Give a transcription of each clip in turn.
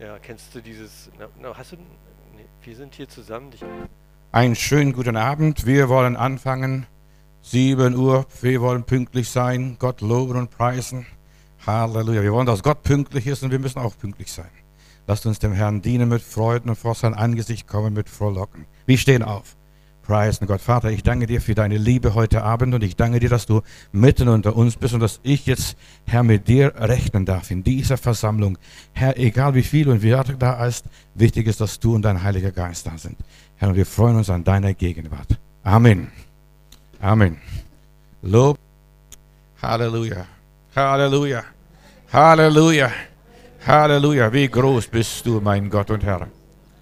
Ja, kennst du dieses, hast du, nee, wir sind hier zusammen. Einen schönen guten Abend. Wir wollen anfangen. 7 Uhr. Wir wollen pünktlich sein. Gott loben und preisen. Halleluja. Wir wollen, dass Gott pünktlich ist und wir müssen auch pünktlich sein. Lasst uns dem Herrn dienen mit Freuden und vor sein Angesicht kommen mit Frohlocken. Wir stehen auf. Preisen Gott. Vater, ich danke dir für deine Liebe heute Abend und ich danke dir, dass du mitten unter uns bist und dass ich jetzt, Herr, mit dir rechnen darf in dieser Versammlung. Herr, egal wie viel und wie da ist, wichtig ist, dass du und dein Heiliger Geist da sind. Herr, und wir freuen uns an deiner Gegenwart. Amen. Amen. Lob. Halleluja. Halleluja. Halleluja. Halleluja. Wie groß bist du, mein Gott und Herr.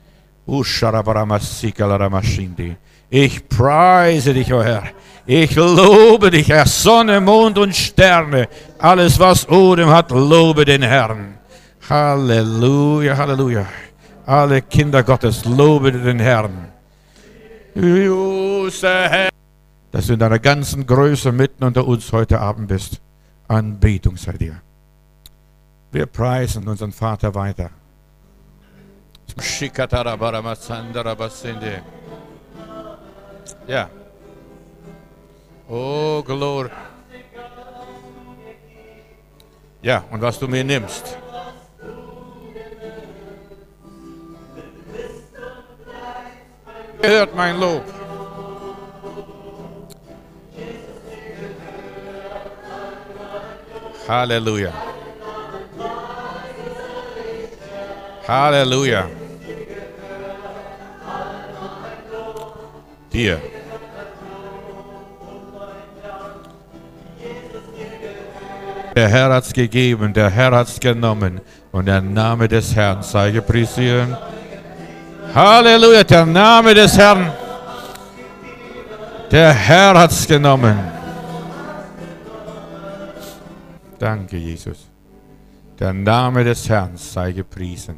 Ich preise dich, o Herr. Ich lobe dich, Herr. Sonne, Mond und Sterne. Alles, was Odem hat, lobe den Herrn. Halleluja, Halleluja. Alle Kinder Gottes, lobe den Herrn. Dass du in deiner ganzen Größe mitten unter uns heute Abend bist. Anbetung sei dir. Wir preisen unseren Vater weiter. Ja. Oh, Glory. Ja, und was du mir nimmst. Hört mein Lob. Halleluja. Halleluja. Dir. Der Herr hat's gegeben, der Herr hat's genommen und der Name des Herrn sei gepriesen. Halleluja, der Name des Herrn. Der Herr hat's genommen. Danke, Jesus. Der Name des Herrn sei gepriesen.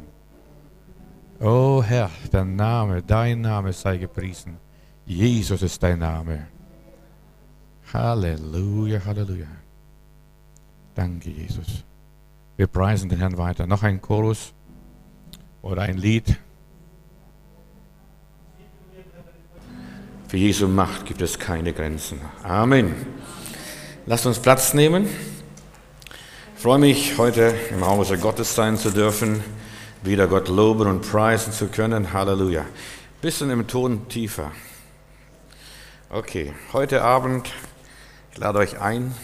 O Herr, der Name, dein Name sei gepriesen. Jesus ist dein Name. Halleluja, Halleluja. Danke, Jesus. Wir preisen den Herrn weiter. Noch ein Chorus oder ein Lied. Für Jesu Macht gibt es keine Grenzen. Amen. Lasst uns Platz nehmen. Ich freue mich, heute im Hause Gottes sein zu dürfen, wieder Gott loben und preisen zu können. Halleluja. Bisschen im Ton tiefer. Okay, heute Abend, ich lade euch ein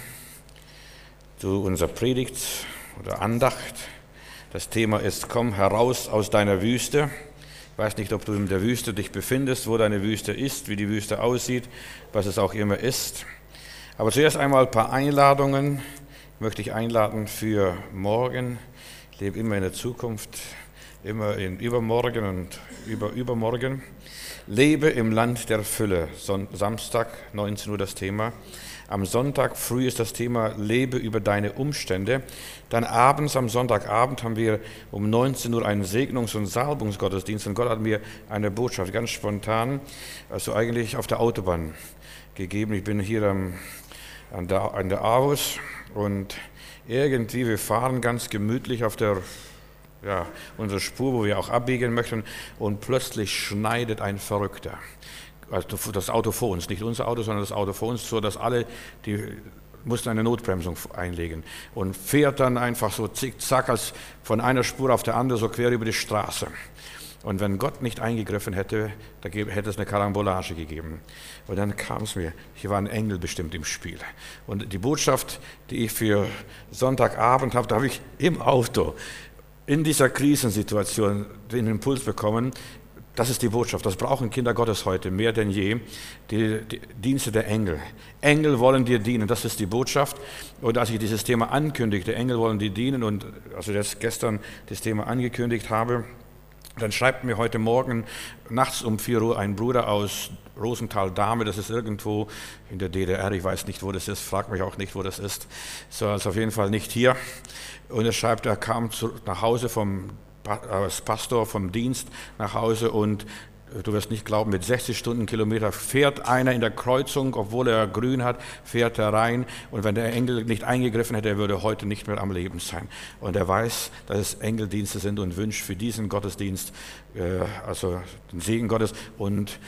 zu unserer Predigt oder Andacht. Das Thema ist: Komm heraus aus deiner Wüste. Ich weiß nicht, ob du in der Wüste dich befindest, wo deine Wüste ist, wie die Wüste aussieht, was es auch immer ist. Aber zuerst einmal ein paar Einladungen. Ich möchte dich einladen für morgen. Ich lebe immer in der Zukunft, immer in übermorgen und übermorgen. Lebe im Land der Fülle. Samstag, 19 Uhr das Thema. Am Sonntag früh ist das Thema: Lebe über deine Umstände. Dann abends, am Sonntagabend, haben wir um 19 Uhr einen Segnungs- und Salbungsgottesdienst. Und Gott hat mir eine Botschaft ganz spontan, also eigentlich auf der Autobahn gegeben. Ich bin hier an der Aarhus und irgendwie, wir fahren ganz gemütlich auf unsere Spur, wo wir auch abbiegen möchten, und plötzlich schneidet ein Verrückter. Also das Auto vor uns, nicht unser Auto, sondern das Auto vor uns, so dass alle, die mussten eine Notbremsung einlegen und fährt dann einfach so zickzack als von einer Spur auf der andere so quer über die Straße. Und wenn Gott nicht eingegriffen hätte, da hätte es eine Karambolage gegeben. Und dann kam es mir, hier war ein Engel bestimmt im Spiel. Und die Botschaft, die ich für Sonntagabend habe, da habe ich im Auto in dieser Krisensituation den Impuls bekommen. Das ist die Botschaft, das brauchen Kinder Gottes heute mehr denn je, die Dienste der Engel. Engel wollen dir dienen, das ist die Botschaft. Und als ich dieses Thema ankündigte, Engel wollen dir dienen, und also das gestern das Thema angekündigt habe, dann schreibt mir heute Morgen nachts um 4 Uhr ein Bruder aus Rosenthal-Dahme, das ist irgendwo in der DDR, ich weiß nicht, wo das ist, frag mich auch nicht, wo das ist, so, also auf jeden Fall nicht hier. Und er schreibt, er kam nach Hause als Pastor vom Dienst nach Hause und Du wirst nicht glauben, mit 60 Stundenkilometer fährt einer in der Kreuzung, obwohl er grün hat, fährt er rein. Und wenn der Engel nicht eingegriffen hätte, er würde heute nicht mehr am Leben sein. Und er weiß, dass es Engeldienste sind und wünscht für diesen Gottesdienst, also den Segen Gottes. Und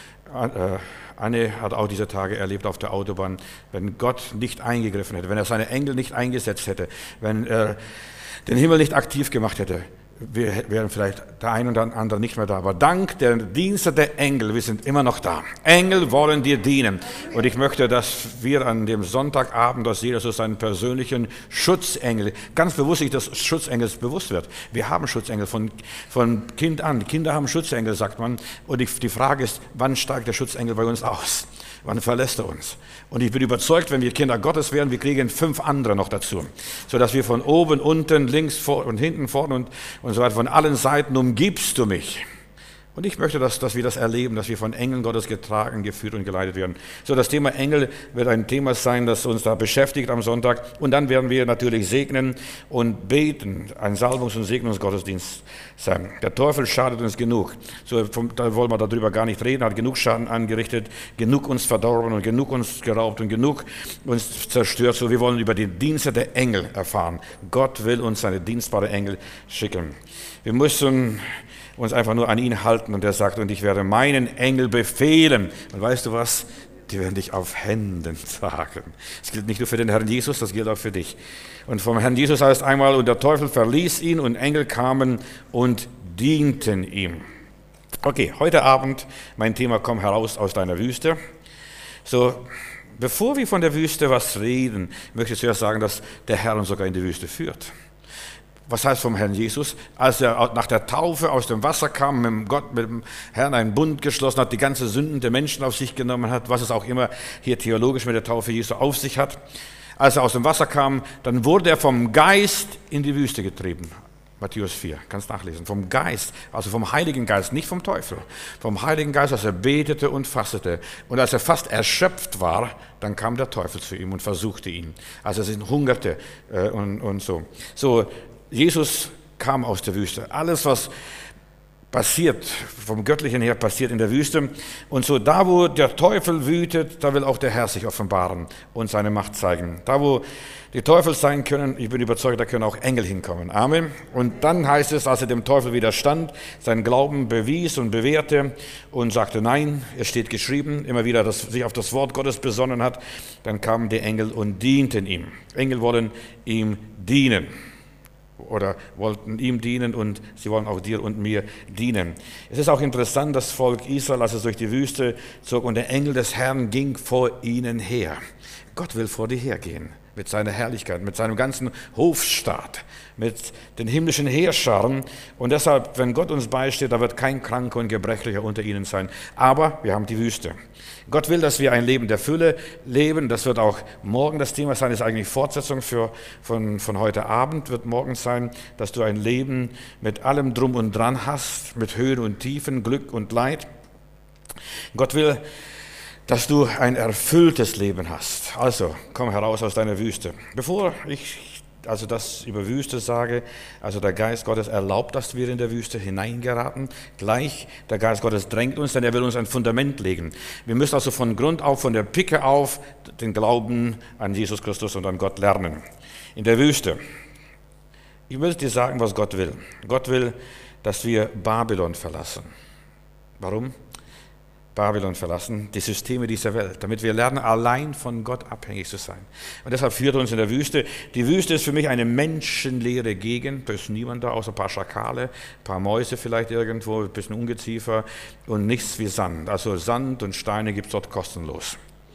Anne hat auch diese Tage erlebt auf der Autobahn, wenn Gott nicht eingegriffen hätte, wenn er seine Engel nicht eingesetzt hätte, wenn er den Himmel nicht aktiv gemacht hätte, wir wären vielleicht der ein oder andere nicht mehr da. Aber dank der Dienste der Engel, wir sind immer noch da. Engel wollen dir dienen. Und ich möchte, dass wir an dem Sonntagabend, dass jeder so seinen persönlichen Schutzengel, ganz bewusst sich des Schutzengels bewusst wird. Wir haben Schutzengel von Kind an. Kinder haben Schutzengel, sagt man. Und die Frage ist, wann steigt der Schutzengel bei uns aus? Wann verlässt er uns? Und ich bin überzeugt, wenn wir Kinder Gottes werden, wir kriegen 5 andere noch dazu. Sodass wir von oben, unten, links, vor und hinten, vorne und so weiter, von allen Seiten umgibst du mich. Und ich möchte, dass wir das erleben, dass wir von Engeln Gottes getragen, geführt und geleitet werden. So, das Thema Engel wird ein Thema sein, das uns da beschäftigt am Sonntag. Und dann werden wir natürlich segnen und beten, ein Salbungs- und Segnungsgottesdienst sein. Der Teufel schadet uns genug. So, da wollen wir darüber gar nicht reden, hat genug Schaden angerichtet, genug uns verdorben und genug uns geraubt und genug uns zerstört. So, wir wollen über die Dienste der Engel erfahren. Gott will uns seine dienstbare Engel schicken. Wir müssen uns einfach nur an ihn halten und er sagt, und ich werde meinen Engel befehlen. Und weißt du was? Die werden dich auf Händen tragen. Das gilt nicht nur für den Herrn Jesus, das gilt auch für dich. Und vom Herrn Jesus heißt einmal, und der Teufel verließ ihn und Engel kamen und dienten ihm. Okay, heute Abend, mein Thema, komm heraus aus deiner Wüste. So, bevor wir von der Wüste was reden, möchte ich zuerst sagen, dass der Herr uns sogar in die Wüste führt. Was heißt vom Herrn Jesus? Als er nach der Taufe aus dem Wasser kam, mit dem Herrn einen Bund geschlossen hat, die ganze Sünden der Menschen auf sich genommen hat, was es auch immer hier theologisch mit der Taufe Jesu auf sich hat. Als er aus dem Wasser kam, dann wurde er vom Geist in die Wüste getrieben. Matthäus 4, kannst nachlesen. Vom Geist, also vom Heiligen Geist, nicht vom Teufel. Vom Heiligen Geist, als er betete und fastete. Und als er fast erschöpft war, dann kam der Teufel zu ihm und versuchte ihn. Als er sich hungerte und so. So, Jesus kam aus der Wüste. Alles, was passiert, vom Göttlichen her passiert in der Wüste. Und so da, wo der Teufel wütet, da will auch der Herr sich offenbaren und seine Macht zeigen. Da, wo die Teufel sein können, ich bin überzeugt, da können auch Engel hinkommen. Amen. Und dann heißt es, als er dem Teufel widerstand, seinen Glauben bewies und bewährte und sagte, nein, es steht geschrieben, immer wieder, dass sich auf das Wort Gottes besonnen hat, dann kamen die Engel und dienten ihm. Engel wollen ihm dienen. Oder wollten ihm dienen und sie wollen auch dir und mir dienen. Es ist auch interessant, das Volk Israel, als es durch die Wüste zog und der Engel des Herrn ging vor ihnen her. Gott will vor dir hergehen mit seiner Herrlichkeit, mit seinem ganzen Hofstaat, mit den himmlischen Heerscharen. Und deshalb, wenn Gott uns beisteht, da wird kein Kranker und Gebrechlicher unter ihnen sein. Aber wir haben die Wüste. Gott will, dass wir ein Leben der Fülle leben. Das wird auch morgen das Thema sein. Das ist eigentlich Fortsetzung von heute Abend, wird morgen sein, dass du ein Leben mit allem Drum und Dran hast, mit Höhen und Tiefen, Glück und Leid. Gott will, dass du ein erfülltes Leben hast. Also, komm heraus aus deiner Wüste. Bevor ich das über Wüste sage, also der Geist Gottes erlaubt, dass wir in der Wüste hineingeraten. Gleich, der Geist Gottes drängt uns, denn er will uns ein Fundament legen. Wir müssen also von Grund auf, von der Picke auf, den Glauben an Jesus Christus und an Gott lernen. In der Wüste. Ich will dir sagen, was Gott will. Gott will, dass wir Babylon verlassen. Warum? Babylon verlassen, die Systeme dieser Welt, damit wir lernen, allein von Gott abhängig zu sein. Und deshalb führt er uns in der Wüste. Die Wüste ist für mich eine menschenleere Gegend, da ist niemand da, außer ein paar Schakale, ein paar Mäuse vielleicht irgendwo, ein bisschen Ungeziefer und nichts wie Sand. Also Sand und Steine gibt es dort kostenlos.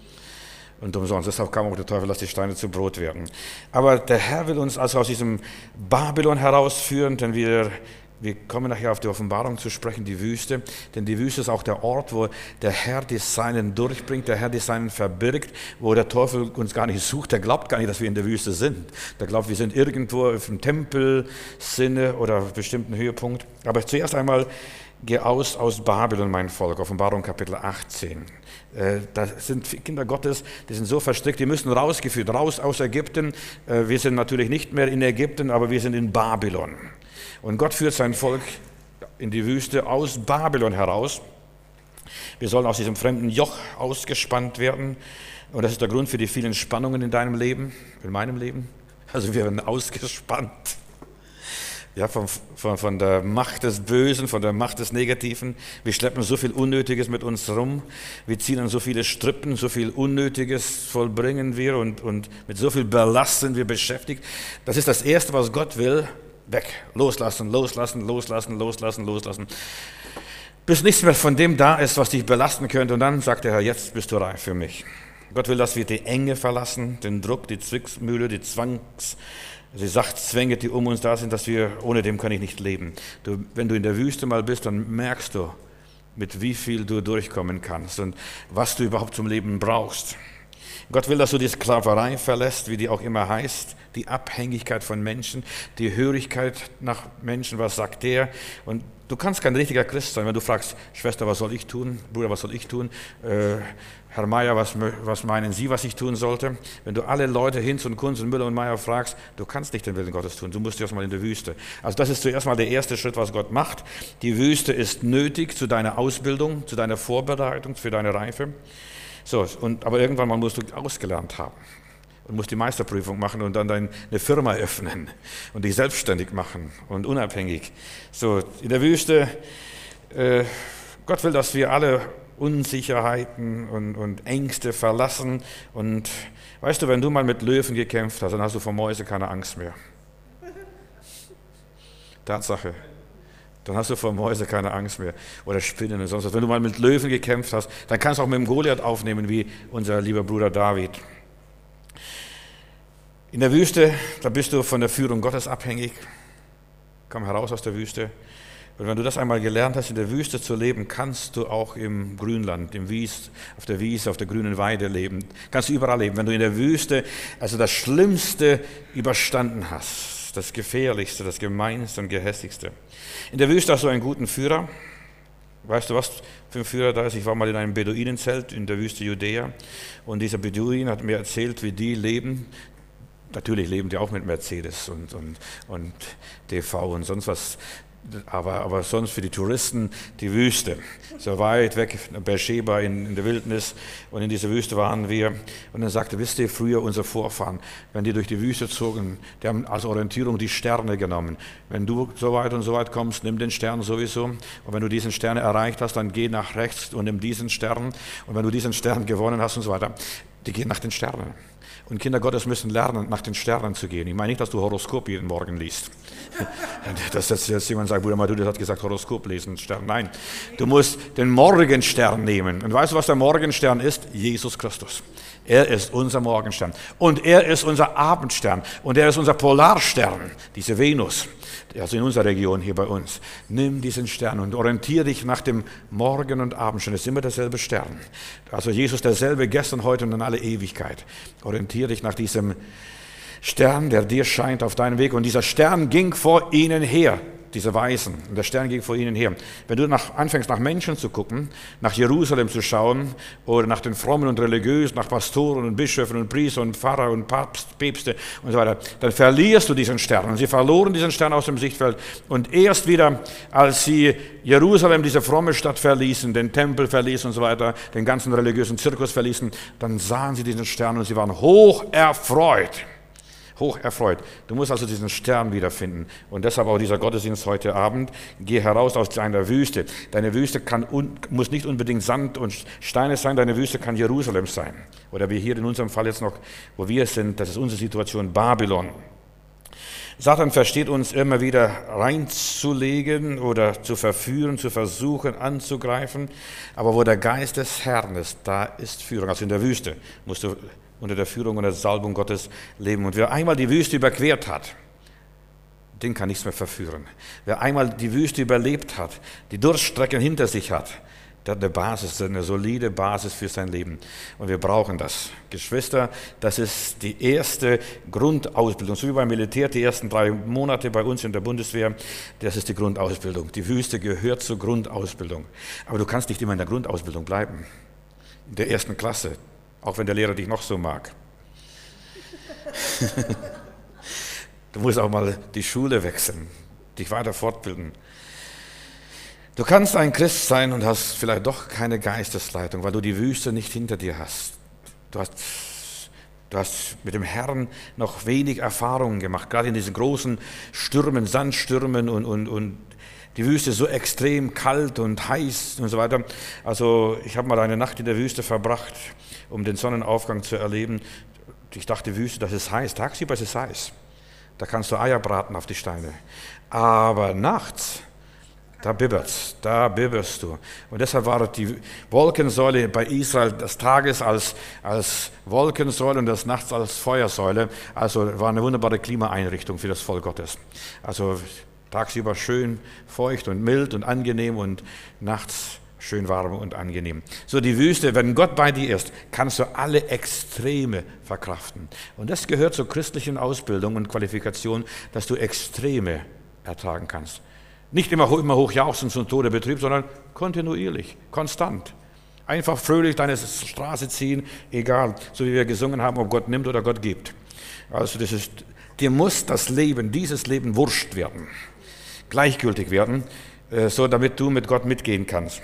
Und umsonst. Deshalb kam auch der Teufel, dass die Steine zu Brot werden. Aber der Herr will uns also aus diesem Babylon herausführen, denn wir kommen nachher auf die Offenbarung zu sprechen, die Wüste. Denn die Wüste ist auch der Ort, wo der Herr die Seinen durchbringt, der Herr die Seinen verbirgt, wo der Teufel uns gar nicht sucht. Der glaubt gar nicht, dass wir in der Wüste sind. Der glaubt, wir sind irgendwo auf dem Tempelsinne oder auf einem bestimmten Höhepunkt. Aber zuerst einmal, geh aus Babylon, mein Volk. Offenbarung Kapitel 18. Da sind Kinder Gottes, die sind so verstrickt, die müssen rausgeführt, raus aus Ägypten. Wir sind natürlich nicht mehr in Ägypten, aber wir sind in Babylon. Und Gott führt sein Volk in die Wüste aus Babylon heraus. Wir sollen aus diesem fremden Joch ausgespannt werden. Und das ist der Grund für die vielen Spannungen in deinem Leben, in meinem Leben. Also wir werden ausgespannt. Ja, von der Macht des Bösen, von der Macht des Negativen. Wir schleppen so viel Unnötiges mit uns rum. Wir ziehen an so viele Strippen, so viel Unnötiges vollbringen wir und mit so viel Ballast sind wir beschäftigt. Das ist das Erste, was Gott will. Weg, loslassen, loslassen, loslassen, loslassen, loslassen. Bis nichts mehr von dem da ist, was dich belasten könnte. Und dann sagt der Herr, jetzt bist du reif für mich. Gott will, dass wir die Enge verlassen, den Druck, die Zwickmühle, die Sachzwänge, die um uns da sind, dass wir, ohne dem kann ich nicht leben. Wenn du in der Wüste mal bist, dann merkst du, mit wie viel du durchkommen kannst und was du überhaupt zum Leben brauchst. Gott will, dass du die Sklaverei verlässt, wie die auch immer heißt, die Abhängigkeit von Menschen, die Hörigkeit nach Menschen, was sagt der? Und du kannst kein richtiger Christ sein, wenn du fragst, Schwester, was soll ich tun? Bruder, was soll ich tun? Herr Meier, was meinen Sie, was ich tun sollte? Wenn du alle Leute, Hinz und Kunz und Müller und Meier fragst, du kannst nicht den Willen Gottes tun, du musst erst mal in die Wüste. Also das ist zuerst mal der erste Schritt, was Gott macht. Die Wüste ist nötig zu deiner Ausbildung, zu deiner Vorbereitung, für deine Reife. So, aber irgendwann mal musst du ausgelernt haben und musst die Meisterprüfung machen und dann eine Firma öffnen und dich selbstständig machen und unabhängig. So, in der Wüste, Gott will, dass wir alle Unsicherheiten und Ängste verlassen. Und weißt du, wenn du mal mit Löwen gekämpft hast, dann hast du vor Mäuse keine Angst mehr. Tatsache. Dann hast du vor Mäuse keine Angst mehr oder Spinnen und sonst was. Wenn du mal mit Löwen gekämpft hast, dann kannst du auch mit dem Goliath aufnehmen, wie unser lieber Bruder David. In der Wüste, da bist du von der Führung Gottes abhängig. Komm heraus aus der Wüste. Und wenn du das einmal gelernt hast, in der Wüste zu leben, kannst du auch im Grünland, auf der Wiese, auf der grünen Weide leben. Kannst du überall leben. Wenn du in der Wüste also das Schlimmste überstanden hast, das Gefährlichste, das Gemeinste und Gehässigste. In der Wüste hast du einen guten Führer. Weißt du, was für ein Führer da ist? Ich war mal in einem Beduinenzelt in der Wüste Judäa und dieser Beduin hat mir erzählt, wie die leben. Natürlich leben die auch mit Mercedes und TV und sonst was. Aber sonst für die Touristen die Wüste, so weit weg, Beersheba in der Wildnis, und in dieser Wüste waren wir. Und dann sagte, wisst ihr, früher unsere Vorfahren, wenn die durch die Wüste zogen, die haben als Orientierung die Sterne genommen. Wenn du so weit und so weit kommst, nimm den Stern sowieso. Und wenn du diesen Stern erreicht hast, dann geh nach rechts und nimm diesen Stern. Und wenn du diesen Stern gewonnen hast und so weiter, die gehen nach den Sternen. Und Kinder Gottes müssen lernen, nach den Sternen zu gehen. Ich meine nicht, dass du Horoskop jeden Morgen liest. Dass jetzt jemand sagt, Bruder Matthäus hat gesagt, Horoskop lesen, Stern. Nein, du musst den Morgenstern nehmen. Und weißt du, was der Morgenstern ist? Jesus Christus. Er ist unser Morgenstern. Und er ist unser Abendstern. Und er ist unser Polarstern, diese Venus. Also in unserer Region hier bei uns. Nimm diesen Stern und orientiere dich nach dem Morgen- und Abendstern. Es ist immer derselbe Stern. Also Jesus derselbe gestern, heute und in alle Ewigkeit. Orientiere dich nach diesem Stern, der dir scheint auf deinem Weg. Und dieser Stern ging vor ihnen her, diese Weisen. Und der Stern ging vor ihnen her. Wenn du anfängst, nach Menschen zu gucken, nach Jerusalem zu schauen oder nach den Frommen und Religiösen, nach Pastoren und Bischöfen und Priestern und Pfarrer und Päpste und so weiter, dann verlierst du diesen Stern. Und sie verloren diesen Stern aus dem Sichtfeld. Und erst wieder, als sie Jerusalem, diese fromme Stadt verließen, den Tempel verließen und so weiter, den ganzen religiösen Zirkus verließen, dann sahen sie diesen Stern und sie waren hoch erfreut. Hoch erfreut. Du musst also diesen Stern wiederfinden. Und deshalb auch dieser Gottesdienst heute Abend. Geh heraus aus deiner Wüste. Deine Wüste muss nicht unbedingt Sand und Steine sein, deine Wüste kann Jerusalem sein. Oder wie hier in unserem Fall jetzt noch, wo wir sind, das ist unsere Situation, Babylon. Satan versteht uns immer wieder reinzulegen oder zu verführen, zu versuchen, anzugreifen. Aber wo der Geist des Herrn ist, da ist Führung. Also in der Wüste musst du unter der Führung und der Salbung Gottes leben. Und wer einmal die Wüste überquert hat, den kann nichts mehr verführen. Wer einmal die Wüste überlebt hat, die Durststrecken hinter sich hat, der hat eine Basis, eine solide Basis für sein Leben. Und wir brauchen das. Geschwister, das ist die erste Grundausbildung. So wie beim Militär, die ersten 3 Monate bei uns in der Bundeswehr, das ist die Grundausbildung. Die Wüste gehört zur Grundausbildung. Aber du kannst nicht immer in der Grundausbildung bleiben. In der 1. Klasse. Auch wenn der Lehrer dich noch so mag. Du musst auch mal die Schule wechseln, dich weiter fortbilden. Du kannst ein Christ sein und hast vielleicht doch keine Geistesleitung, weil du die Wüste nicht hinter dir hast. Du hast mit dem Herrn noch wenig Erfahrungen gemacht, gerade in diesen großen Stürmen, Sandstürmen und die Wüste so extrem kalt und heiß und so weiter. Also ich habe mal eine Nacht in der Wüste verbracht, um den Sonnenaufgang zu erleben. Ich dachte, Wüste, das ist heiß. Tagsüber ist es heiß. Da kannst du Eier braten auf die Steine. Aber nachts, da bibberst du. Und deshalb war die Wolkensäule bei Israel des Tages als Wolkensäule und des Nachts als Feuersäule. Also war eine wunderbare Klimaeinrichtung für das Volk Gottes. Also tagsüber schön feucht und mild und angenehm und nachts schön warm und angenehm. So die Wüste, wenn Gott bei dir ist, kannst du alle Extreme verkraften. Und das gehört zur christlichen Ausbildung und Qualifikation, dass du Extreme ertragen kannst. Nicht immer hochjauchzend zum Tode betrieben, sondern kontinuierlich, konstant. Einfach fröhlich deine Straße ziehen, egal, so wie wir gesungen haben, ob Gott nimmt oder Gott gibt. Also dir muss das Leben, dieses Leben wurscht werden, gleichgültig werden, so damit du mit Gott mitgehen kannst.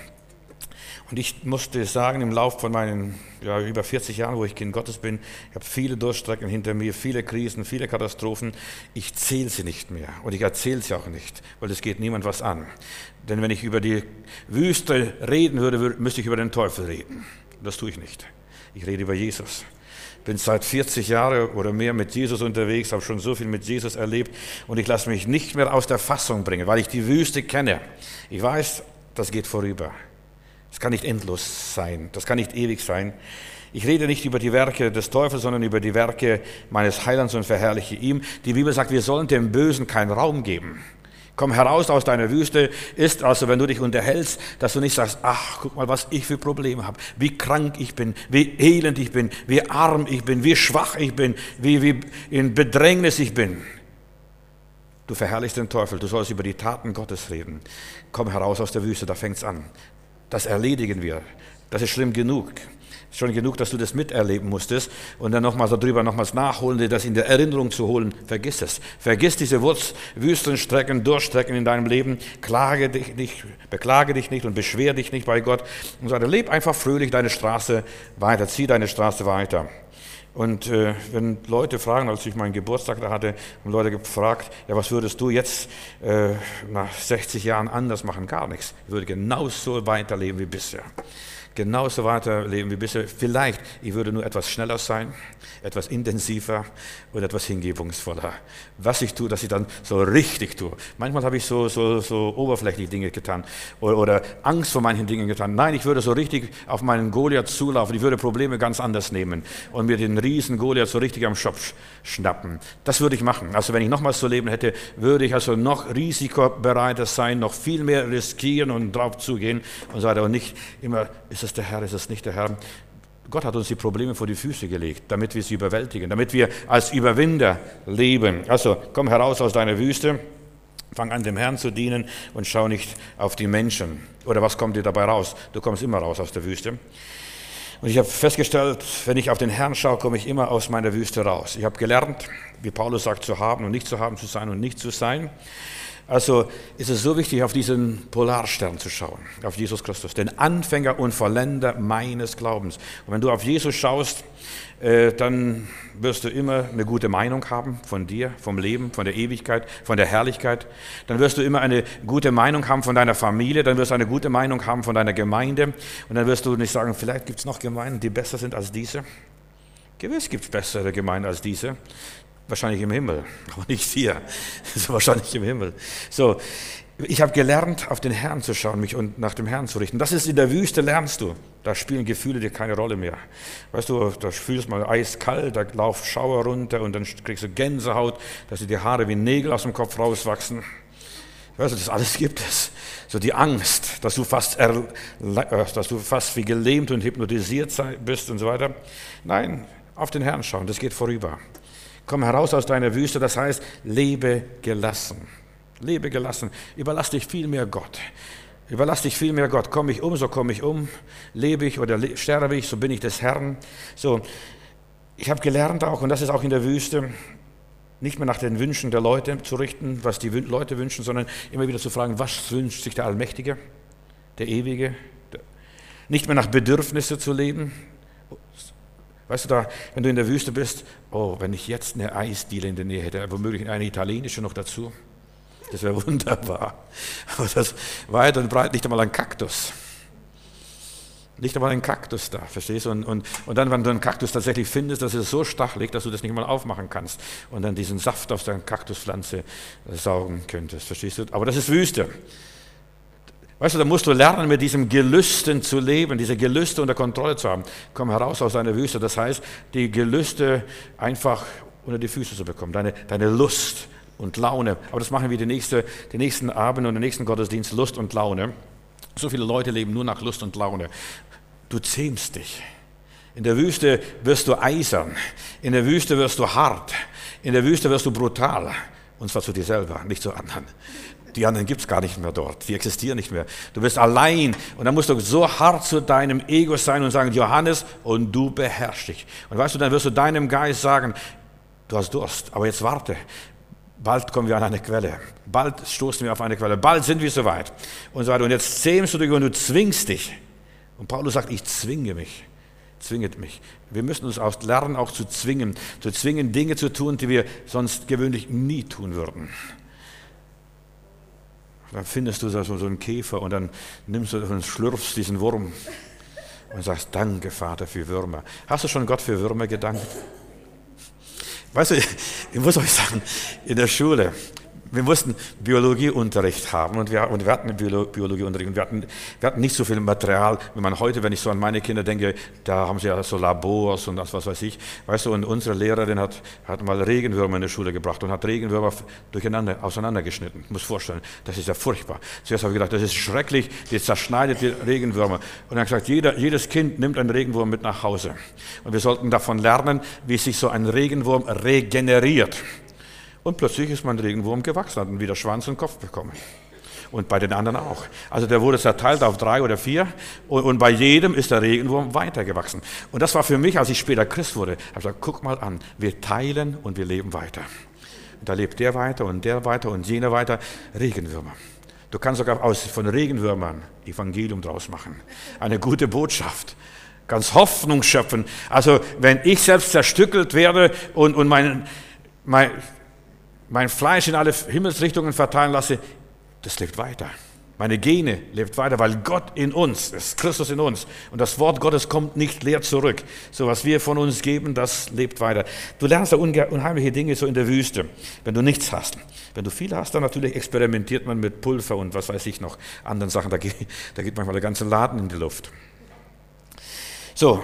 Und ich musste sagen, im Laufe von meinen über 40 Jahren, wo ich Kind Gottes bin, ich habe viele Durchstrecken hinter mir, viele Krisen, viele Katastrophen. Ich zähle sie nicht mehr und ich erzähle sie auch nicht, weil es geht niemand was an. Denn wenn ich über die Wüste reden würde, müsste ich über den Teufel reden. Das tue ich nicht. Ich rede über Jesus. Bin seit 40 Jahren oder mehr mit Jesus unterwegs, habe schon so viel mit Jesus erlebt und ich lasse mich nicht mehr aus der Fassung bringen, weil ich die Wüste kenne. Ich weiß, das geht vorüber. Das kann nicht endlos sein, das kann nicht ewig sein. Ich rede nicht über die Werke des Teufels, sondern über die Werke meines Heilands und verherrliche ihm. Die Bibel sagt, wir sollen dem Bösen keinen Raum geben. Komm heraus aus deiner Wüste, ist also, wenn du dich unterhältst, dass du nicht sagst, ach, guck mal, was ich für Probleme habe, wie krank ich bin, wie elend ich bin, wie arm ich bin, wie schwach ich bin, wie in Bedrängnis ich bin. Du verherrlichst den Teufel, du sollst über die Taten Gottes reden. Komm heraus aus der Wüste, da fängt's an. Das erledigen wir. Das ist schlimm genug. Schon genug, dass du das miterleben musstest und dann nochmals nachholen, dir das in der Erinnerung zu holen. Vergiss es. Vergiss diese Wüstenstrecken, Durchstrecken in deinem Leben. Beklage dich nicht und beschwer dich nicht bei Gott. Und sage, leb einfach fröhlich deine Straße weiter, zieh deine Straße weiter. Und wenn Leute fragen, als ich meinen Geburtstag da hatte, haben Leute gefragt, ja, was würdest du jetzt nach 60 Jahren anders machen? Gar nichts. Ich würde genauso weiterleben wie bisher. Genauso weiterleben wie bisher. Vielleicht, ich würde nur etwas schneller sein, etwas intensiver und etwas hingebungsvoller. Was ich tue, dass ich dann so richtig tue. Manchmal habe ich so oberflächliche Dinge getan oder Angst vor manchen Dingen getan. Nein, ich würde so richtig auf meinen Goliath zulaufen. Ich würde Probleme ganz anders nehmen und mir den riesen Goliath so richtig am Schopf schnappen. Das würde ich machen. Also wenn ich nochmals so leben hätte, würde ich also noch risikobereiter sein, noch viel mehr riskieren und drauf zugehen und so weiter und nicht immer, ist es der Herr, ist es nicht der Herr? Gott hat uns die Probleme vor die Füße gelegt, damit wir sie überwältigen, damit wir als Überwinder leben. Also komm heraus aus deiner Wüste, fang an dem Herrn zu dienen und schau nicht auf die Menschen. Oder was kommt dir dabei raus? Du kommst immer raus aus der Wüste. Und ich habe festgestellt, wenn ich auf den Herrn schaue, komme ich immer aus meiner Wüste raus. Ich habe gelernt, wie Paulus sagt, zu haben und nicht zu haben, zu sein und nicht zu sein. Also ist es so wichtig, auf diesen Polarstern zu schauen, auf Jesus Christus, den Anfänger und Vollender meines Glaubens. Und wenn du auf Jesus schaust, dann wirst du immer eine gute Meinung haben von dir, vom Leben, von der Ewigkeit, von der Herrlichkeit. Dann wirst du immer eine gute Meinung haben von deiner Familie, dann wirst du eine gute Meinung haben von deiner Gemeinde. Und dann wirst du nicht sagen, vielleicht gibt es noch Gemeinden, die besser sind als diese. Gewiss gibt es bessere Gemeinden als diese. Wahrscheinlich im Himmel, aber nicht hier. So wahrscheinlich im Himmel. So, ich habe gelernt, auf den Herrn zu schauen, mich und nach dem Herrn zu richten. Das ist in der Wüste, lernst du. Da spielen Gefühle dir keine Rolle mehr. Weißt du, da fühlst du mal eiskalt, da laufen Schauer runter und dann kriegst du Gänsehaut, dass dir die Haare wie Nägel aus dem Kopf rauswachsen. Weißt du, das alles gibt es. So die Angst, dass du fast wie gelähmt und hypnotisiert bist und so weiter. Nein, auf den Herrn schauen, das geht vorüber. Komm heraus aus deiner Wüste, das heißt, lebe gelassen. Lebe gelassen. Überlass dich viel mehr Gott. Überlass dich viel mehr Gott. Komme ich um, so komme ich um. Lebe ich oder sterbe ich, so bin ich des Herrn. So, ich habe gelernt auch, und das ist auch in der Wüste, nicht mehr nach den Wünschen der Leute zu richten, was die Leute wünschen, sondern immer wieder zu fragen, was wünscht sich der Allmächtige? der ewige, nicht mehr nach Bedürfnissen zu leben. Weißt du, da, wenn du in der Wüste bist, oh, wenn ich jetzt eine Eisdiele in der Nähe hätte, womöglich eine italienische noch dazu, das wäre wunderbar. Aber das weit und breit nicht einmal ein Kaktus. Nicht einmal ein Kaktus da, verstehst du? Und dann, wenn du einen Kaktus tatsächlich findest, das ist so stachelig, dass du das nicht mal aufmachen kannst und dann diesen Saft aus der Kaktuspflanze saugen könntest, verstehst du? Aber das ist Wüste. Weißt du, da musst du lernen, mit diesem Gelüsten zu leben, diese Gelüste unter Kontrolle zu haben. Komm heraus aus deiner Wüste, das heißt, die Gelüste einfach unter die Füße zu bekommen, deine Lust und Laune. Aber das machen wir die nächsten Abend und den nächsten Gottesdienst, Lust und Laune. So viele Leute leben nur nach Lust und Laune. Du zähmst dich. In der Wüste wirst du eisern. In der Wüste wirst du hart. In der Wüste wirst du brutal. Und zwar zu dir selber, nicht zu anderen. Die anderen gibt es gar nicht mehr dort. Die existieren nicht mehr. Du bist allein. Und dann musst du so hart zu deinem Ego sein und sagen, Johannes, und du beherrschst dich. Und weißt du, dann wirst du deinem Geist sagen, du hast Durst, aber jetzt warte. Bald kommen wir an eine Quelle. Bald stoßen wir auf eine Quelle. Bald sind wir soweit. Und so weiter. Und jetzt zähmst du dich und du zwingst dich. Und Paulus sagt, ich zwinge mich. Zwinget mich. Wir müssen uns auch lernen, auch zu zwingen, Dinge zu tun, die wir sonst gewöhnlich nie tun würden. Dann findest du so einen Käfer und dann nimmst du und schlürfst diesen Wurm und sagst, danke Vater für Würmer. Hast du schon Gott für Würmer gedankt? Weißt du, ich muss euch sagen, in der Schule, wir mussten Biologieunterricht haben und wir hatten Biologieunterricht und wir hatten nicht so viel Material, wie man heute, wenn ich so an meine Kinder denke, da haben sie ja so Labors und das, was weiß ich. Weißt du, und unsere Lehrerin hat mal Regenwürmer in die Schule gebracht und hat Regenwürmer auseinandergeschnitten. Ich muss vorstellen, das ist ja furchtbar. Zuerst habe ich gedacht, das ist schrecklich, die zerschneidet die Regenwürmer. Und dann gesagt, jedes Kind nimmt einen Regenwurm mit nach Hause. Und wir sollten davon lernen, wie sich so ein Regenwurm regeneriert. Und plötzlich ist mein Regenwurm gewachsen, hat wieder Schwanz und Kopf bekommen. Und bei den anderen auch. Also der wurde zerteilt auf 3 oder 4 und bei jedem ist der Regenwurm weitergewachsen. Und das war für mich, als ich später Christ wurde, habe ich gesagt, guck mal an, wir teilen und wir leben weiter. Und da lebt der weiter und jener weiter, Regenwürmer. Du kannst sogar von Regenwürmern Evangelium draus machen. Eine gute Botschaft. Ganz Hoffnung schöpfen. Also wenn ich selbst zerstückelt werde und mein Fleisch in alle Himmelsrichtungen verteilen lasse, das lebt weiter. Meine Gene lebt weiter, weil Gott in uns ist, Christus in uns. Und das Wort Gottes kommt nicht leer zurück. So was wir von uns geben, das lebt weiter. Du lernst da unheimliche Dinge so in der Wüste, wenn du nichts hast. Wenn du viel hast, dann natürlich experimentiert man mit Pulver und was weiß ich noch, anderen Sachen. Da geht manchmal der ganze Laden in die Luft. So.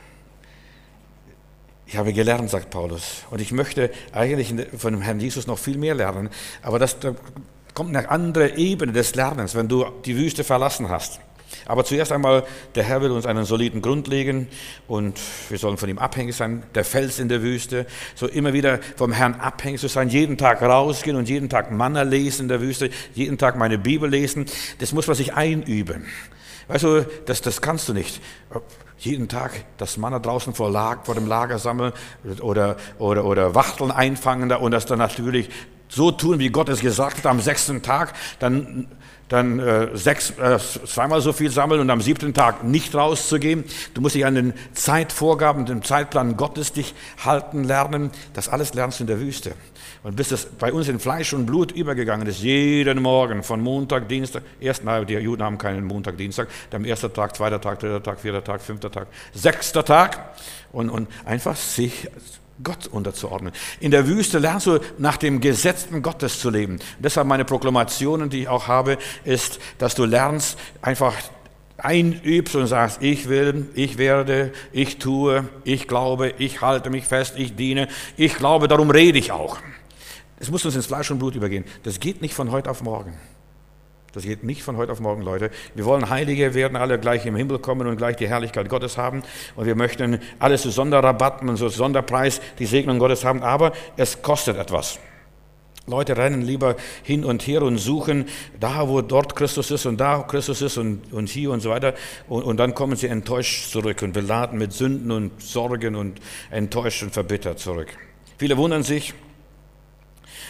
Ich habe gelernt, sagt Paulus, und ich möchte eigentlich von dem Herrn Jesus noch viel mehr lernen, aber da kommt eine andere Ebene des Lernens, wenn du die Wüste verlassen hast. Aber zuerst einmal, der Herr will uns einen soliden Grund legen und wir sollen von ihm abhängig sein, der Fels in der Wüste, so immer wieder vom Herrn abhängig zu sein, jeden Tag rausgehen und jeden Tag Manna lesen in der Wüste, jeden Tag meine Bibel lesen, das muss man sich einüben. Weißt du, das kannst du nicht. Jeden Tag das Manna draußen vor dem Lager sammeln oder Wachteln einfangen und das dann natürlich so tun, wie Gott es gesagt hat, am 6. Tag, dann zweimal so viel sammeln und am 7. Tag nicht rauszugehen. Du musst dich an den Zeitvorgaben, den Zeitplan Gottes dich halten lernen. Das alles lernst du in der Wüste. Und bis das bei uns in Fleisch und Blut übergegangen ist, jeden Morgen, von Montag, Dienstag, die Juden haben keinen Montag, Dienstag, dann 1. Tag, 2. Tag, 3. Tag, 4. Tag, 5. Tag, 6. Tag und einfach sich Gott unterzuordnen. In der Wüste lernst du nach dem Gesetzen Gottes zu leben. Und deshalb meine Proklamationen, die ich auch habe, ist, dass du lernst, einfach einübst und sagst, ich will, ich werde, ich tue, ich glaube, ich halte mich fest, ich diene, ich glaube, darum rede ich auch. Es muss uns ins Fleisch und Blut übergehen. Das geht nicht von heute auf morgen. Das geht nicht von heute auf morgen, Leute. Wir wollen Heilige werden, alle gleich im Himmel kommen und gleich die Herrlichkeit Gottes haben. Und wir möchten alles zu Sonderrabatten und so Sonderpreis, die Segnung Gottes haben. Aber es kostet etwas. Leute rennen lieber hin und her und suchen da, wo dort Christus ist und da Christus ist und hier und so weiter. Und dann kommen sie enttäuscht zurück und beladen mit Sünden und Sorgen und enttäuscht und verbittert zurück. Viele wundern sich,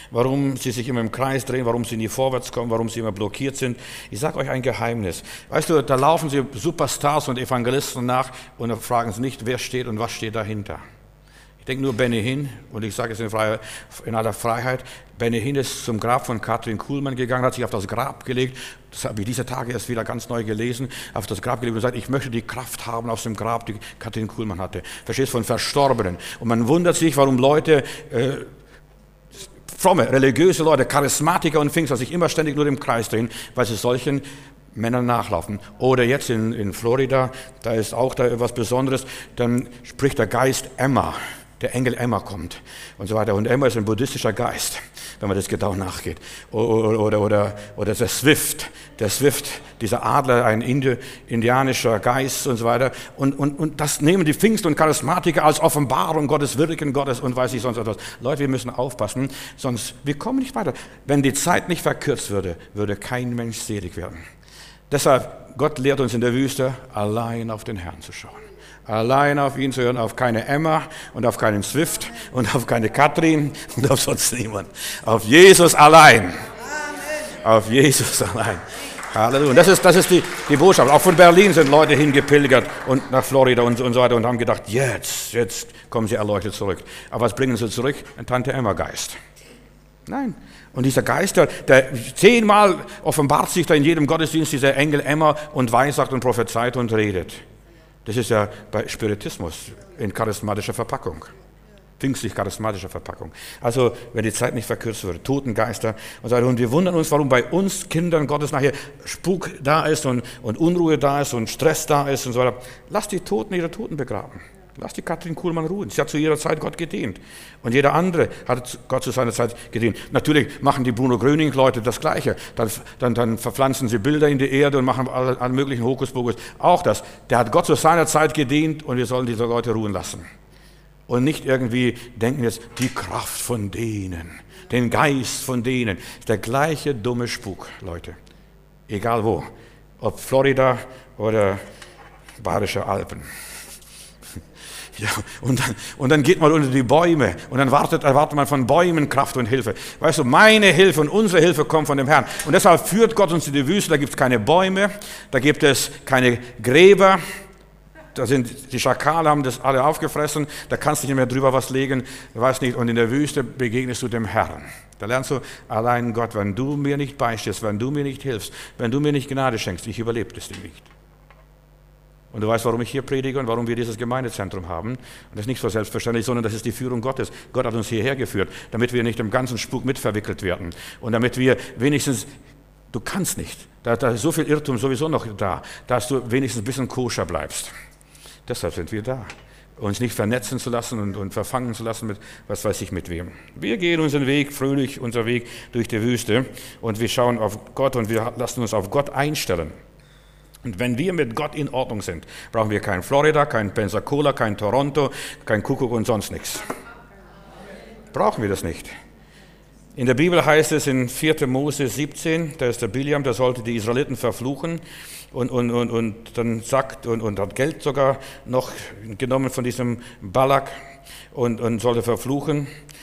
warum sie sich immer im Kreis drehen, warum sie nie vorwärts kommen, warum sie immer blockiert sind. Ich sage euch ein Geheimnis. Weißt du, da laufen sie Superstars und Evangelisten nach und dann fragen sie nicht, wer steht und was steht dahinter. Ich denke nur Benny Hinn, und ich sage es in aller Freiheit, Benny Hinn ist zum Grab von Katrin Kuhlmann gegangen, hat sich auf das Grab gelegt, das habe ich diese Tage erst wieder ganz neu gelesen, auf das Grab gelegt und gesagt, ich möchte die Kraft haben aus dem Grab, die Katrin Kuhlmann hatte. Verstehst, von Verstorbenen. Und man wundert sich, warum Leute, fromme, religiöse Leute, Charismatiker und Pfingster sich immer ständig nur im Kreis drehen, weil sie solchen Männern nachlaufen. Oder jetzt in Florida, da ist auch da etwas Besonderes, dann spricht der Geist Emma. Der Engel Emma kommt und so weiter. Und Emma ist ein buddhistischer Geist, wenn man das genau nachgeht. Oder der Swift, dieser Adler, ein indianischer Geist und so weiter. Und das nehmen die Pfingster und Charismatiker als Offenbarung Gottes, Wirken Gottes und weiß ich sonst etwas. Leute, wir müssen aufpassen, sonst wir kommen nicht weiter. Wenn die Zeit nicht verkürzt würde, würde kein Mensch selig werden. Deshalb, Gott lehrt uns in der Wüste, allein auf den Herrn zu schauen. Allein auf ihn zu hören, auf keine Emma und auf keinen Swift und auf keine Katrin und auf sonst niemand. Auf Jesus allein. Amen. Auf Jesus allein. Halleluja. Und das ist die Botschaft. Auch von Berlin sind Leute hingepilgert und nach Florida und so weiter und haben gedacht, jetzt kommen sie erleuchtet zurück. Aber was bringen sie zurück? Ein Tante-Emma-Geist. Nein. Und dieser Geist, der 10-mal offenbart sich da in jedem Gottesdienst, dieser Engel Emma und weissagt und prophezeit und redet. Das ist ja bei Spiritismus in charismatischer Verpackung, pfingstlich-charismatischer Verpackung. Also, wenn die Zeit nicht verkürzt wird, Totengeister und so weiter. Und wir wundern uns, warum bei uns Kindern Gottes nachher Spuk da ist und Unruhe da ist und Stress da ist und so weiter. Lasst die Toten ihre Toten begraben. Lasst die Katrin Kuhlmann ruhen. Sie hat zu ihrer Zeit Gott gedient. Und jeder andere hat Gott zu seiner Zeit gedient. Natürlich machen die Bruno Gröning-Leute das Gleiche. Dann verpflanzen sie Bilder in die Erde und machen alle möglichen Hokuspokus. Auch das. Der hat Gott zu seiner Zeit gedient und wir sollen diese Leute ruhen lassen. Und nicht irgendwie denken jetzt, die Kraft von denen, den Geist von denen. Das ist der gleiche dumme Spuk, Leute. Egal wo. Ob Florida oder Bayerische Alpen. Ja, und dann geht man unter die Bäume und dann erwartet man von Bäumen Kraft und Hilfe. Weißt du, meine Hilfe und unsere Hilfe kommt von dem Herrn. Und deshalb führt Gott uns in die Wüste, da gibt es keine Bäume, da gibt es keine Gräber, die Schakale haben das alle aufgefressen, da kannst du nicht mehr drüber was legen, weiß nicht. Und in der Wüste begegnest du dem Herrn. Da lernst du allein Gott, wenn du mir nicht beistehst, wenn du mir nicht hilfst, wenn du mir nicht Gnade schenkst, ich überlebe das nicht. Und du weißt, warum ich hier predige und warum wir dieses Gemeindezentrum haben. Und das ist nicht so selbstverständlich, sondern das ist die Führung Gottes. Gott hat uns hierher geführt, damit wir nicht im ganzen Spuk mitverwickelt werden. Und damit wir wenigstens, du kannst nicht, da ist so viel Irrtum sowieso noch da, dass du wenigstens ein bisschen koscher bleibst. Deshalb sind wir da. Uns nicht vernetzen zu lassen und verfangen zu lassen mit, was weiß ich mit wem. Wir gehen unseren Weg, fröhlich unser Weg durch die Wüste und wir schauen auf Gott und wir lassen uns auf Gott einstellen. Und wenn wir mit Gott in Ordnung sind, brauchen wir kein Florida, kein Pensacola, kein Toronto, kein Kuckuck und sonst nichts. Brauchen wir das nicht. In der Bibel heißt es in 4. Mose 17, da ist der Biljam, der sollte die Israeliten verfluchen und dann sagt, und hat Geld sogar noch genommen von diesem Balak und sollte verfluchen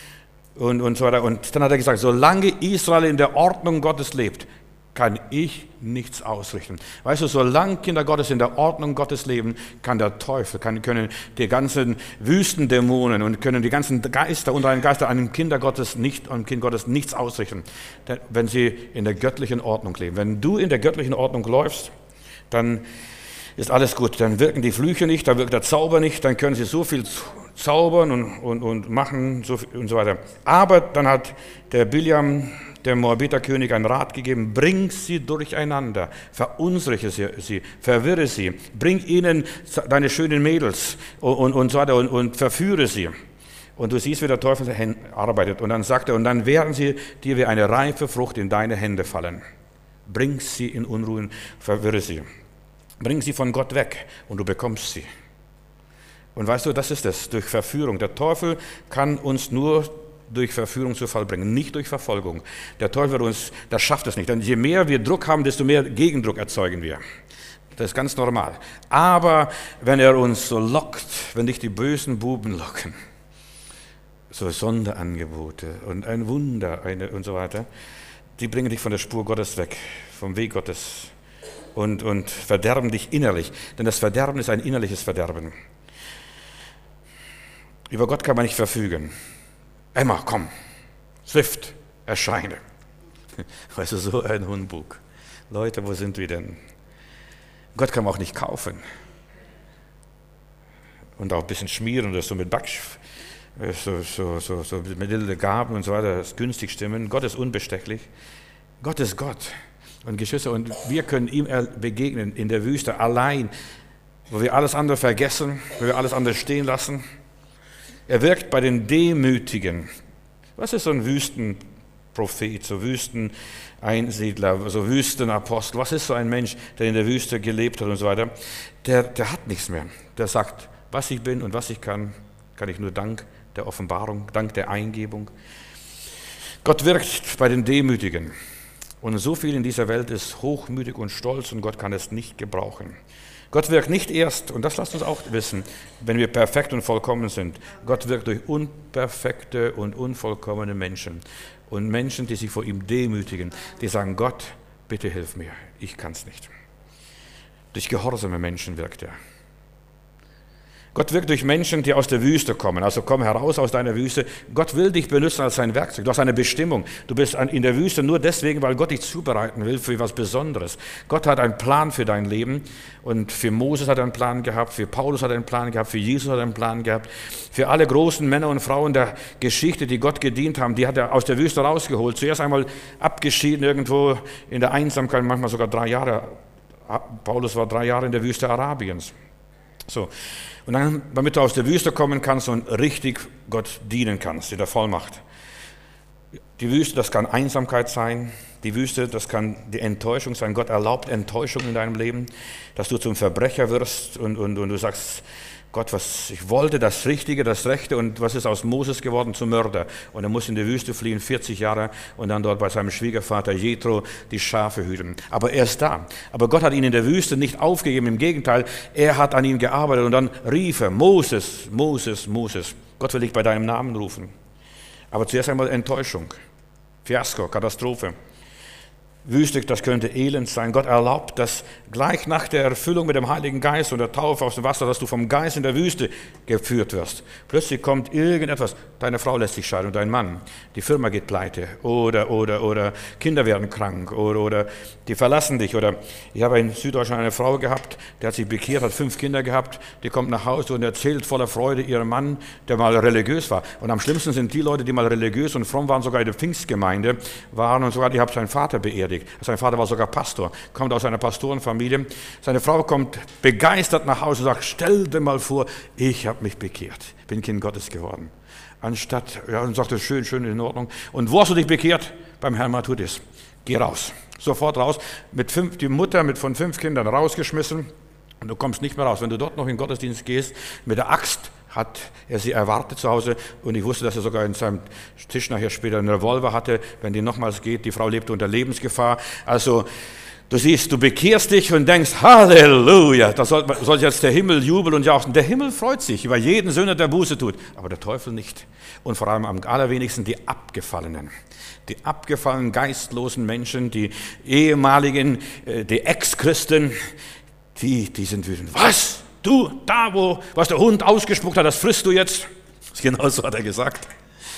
und so weiter. Und dann hat er gesagt, solange Israel in der Ordnung Gottes lebt, kann ich nichts ausrichten. Weißt du, solange Kinder Gottes in der Ordnung Gottes leben, kann der Teufel, können die ganzen Wüstendämonen und können die ganzen Geister, unreinen Geister an Kind Gottes nichts ausrichten, wenn sie in der göttlichen Ordnung leben. Wenn du in der göttlichen Ordnung läufst, dann ist alles gut. Dann wirken die Flüche nicht, dann wirkt der Zauber nicht, dann können sie so viel zaubern und machen und so weiter. Aber dann hat der Biljam, der Moabiterkönig, einen Rat gegeben: Bring sie durcheinander, verunsichre sie, verwirre sie, bring ihnen deine schönen Mädels und so weiter und verführe sie. Und du siehst, wie der Teufel arbeitet. Und dann sagt er, und dann werden sie dir wie eine reife Frucht in deine Hände fallen. Bring sie in Unruhen, verwirre sie. Bring sie von Gott weg und du bekommst sie. Und weißt du, das ist es, durch Verführung. Der Teufel kann uns nur durch Verführung zu Fall bringen, nicht durch Verfolgung. Der Teufel das schafft es nicht. Denn je mehr wir Druck haben, desto mehr Gegendruck erzeugen wir. Das ist ganz normal. Aber wenn er uns so lockt, wenn dich die bösen Buben locken, so Sonderangebote und ein Wunder und so weiter, die bringen dich von der Spur Gottes weg, vom Weg Gottes und verderben dich innerlich. Denn das Verderben ist ein innerliches Verderben. Über Gott kann man nicht verfügen. Emma, komm, Swift, erscheine. Weißt du, so ein Humbug. Leute, wo sind wir denn? Gott kann man auch nicht kaufen. Und auch ein bisschen schmieren oder so mit so mit milde Gaben und so weiter, das günstig stimmen. Gott ist unbestechlich. Gott ist Gott. Und Geschwister, und wir können ihm begegnen in der Wüste allein, wo wir alles andere vergessen, wo wir alles andere stehen lassen. Er wirkt bei den Demütigen. Was ist so ein Wüstenprophet, so Wüsteneinsiedler, so Wüstenapostel? Was ist so ein Mensch, der in der Wüste gelebt hat und so weiter? Der hat nichts mehr. Der sagt, was ich bin und was ich kann ich nur dank der Offenbarung, dank der Eingebung. Gott wirkt bei den Demütigen. Und so viel in dieser Welt ist hochmütig und stolz und Gott kann es nicht gebrauchen. Gott wirkt nicht erst, und das lasst uns auch wissen, wenn wir perfekt und vollkommen sind. Gott wirkt durch unperfekte und unvollkommene Menschen. Und Menschen, die sich vor ihm demütigen, die sagen, Gott, bitte hilf mir, ich kann es nicht. Durch gehorsame Menschen wirkt er. Gott wirkt durch Menschen, die aus der Wüste kommen. Also komm heraus aus deiner Wüste. Gott will dich benutzen als sein Werkzeug. Du hast eine Bestimmung. Du bist in der Wüste nur deswegen, weil Gott dich zubereiten will für etwas Besonderes. Gott hat einen Plan für dein Leben. Und für Moses hat er einen Plan gehabt, für Paulus hat er einen Plan gehabt, für Jesus hat er einen Plan gehabt. Für alle großen Männer und Frauen der Geschichte, die Gott gedient haben, die hat er aus der Wüste rausgeholt. Zuerst einmal abgeschieden irgendwo in der Einsamkeit, manchmal sogar 3 Jahre. Paulus war 3 Jahre in der Wüste Arabiens. So. Und dann, damit du aus der Wüste kommen kannst und richtig Gott dienen kannst, in der Vollmacht. Die Wüste, das kann Einsamkeit sein. Die Wüste, das kann die Enttäuschung sein. Gott erlaubt Enttäuschung in deinem Leben, dass du zum Verbrecher wirst und du sagst, Gott, ich wollte das Richtige, das Rechte und was ist aus Moses geworden? Zum Mörder. Und er muss in die Wüste fliehen, 40 Jahre und dann dort bei seinem Schwiegervater Jethro die Schafe hüten. Aber er ist da. Aber Gott hat ihn in der Wüste nicht aufgegeben, im Gegenteil, er hat an ihn gearbeitet und dann rief er, Moses, Moses, Moses. Gott will dich bei deinem Namen rufen. Aber zuerst einmal Enttäuschung, Fiasko, Katastrophe. Wüste, das könnte Elend sein. Gott erlaubt, dass gleich nach der Erfüllung mit dem Heiligen Geist und der Taufe aus dem Wasser, dass du vom Geist in der Wüste geführt wirst. Plötzlich kommt irgendetwas, deine Frau lässt sich scheiden und dein Mann, die Firma geht pleite oder Kinder werden krank oder die verlassen dich. Oder ich habe in Süddeutschland eine Frau gehabt, die hat sich bekehrt, hat 5 Kinder gehabt, die kommt nach Hause und erzählt voller Freude ihrem Mann, der mal religiös war. Und am schlimmsten sind die Leute, die mal religiös und fromm waren, sogar in der Pfingstgemeinde waren und sogar, die haben seinen Vater beerdigt. Sein Vater war sogar Pastor, kommt aus einer Pastorenfamilie. Seine Frau kommt begeistert nach Hause und sagt, stell dir mal vor, ich habe mich bekehrt, bin Kind Gottes geworden. Anstatt, ja, und sagt, schön, in Ordnung. Und wo hast du dich bekehrt? Beim Herrn Matthäus. Geh raus. Sofort raus. Die Mutter von 5 Kindern rausgeschmissen und du kommst nicht mehr raus. Wenn du dort noch in den Gottesdienst gehst, mit der Axt hat er sie erwartet zu Hause und ich wusste, dass er sogar in seinem Tisch nachher später einen Revolver hatte, wenn die nochmals geht. Die Frau lebte unter Lebensgefahr. Also du siehst, du bekehrst dich und denkst, Halleluja, da soll jetzt der Himmel jubeln und jauchzen. Der Himmel freut sich über jeden Sünder, der Buße tut, aber der Teufel nicht. Und vor allem am allerwenigsten die Abgefallenen. Die abgefallenen, geistlosen Menschen, die ehemaligen, die Ex-Christen, die sind wütend. Was? Du, da was der Hund ausgespuckt hat, das frisst du jetzt. Genau so hat er gesagt.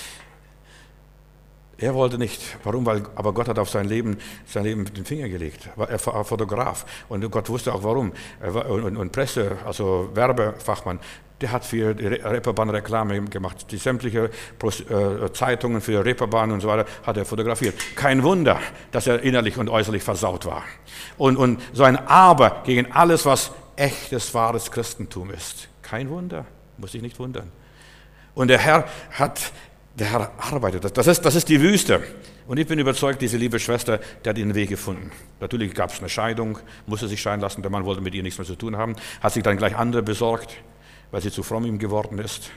Er wollte nicht. Warum? Aber Gott hat auf sein Leben den Finger gelegt. Er war Fotograf und Gott wusste auch warum. Er war und Presse, also Werbefachmann. Der hat für die Reeperbahn Reklame gemacht. Die sämtliche Zeitungen für die Reeperbahn und so weiter hat er fotografiert. Kein Wunder, dass er innerlich und äußerlich versaut war. Und so ein Aber gegen alles, was echtes, wahres Christentum ist. Kein Wunder, muss ich nicht wundern. Und der Herr arbeitet. Das ist die Wüste. Und ich bin überzeugt, diese liebe Schwester, die hat ihren Weg gefunden. Natürlich gab es eine Scheidung, musste sich scheiden lassen, der Mann wollte mit ihr nichts mehr zu tun haben, hat sich dann gleich andere besorgt, weil sie zu fromm ihm geworden ist.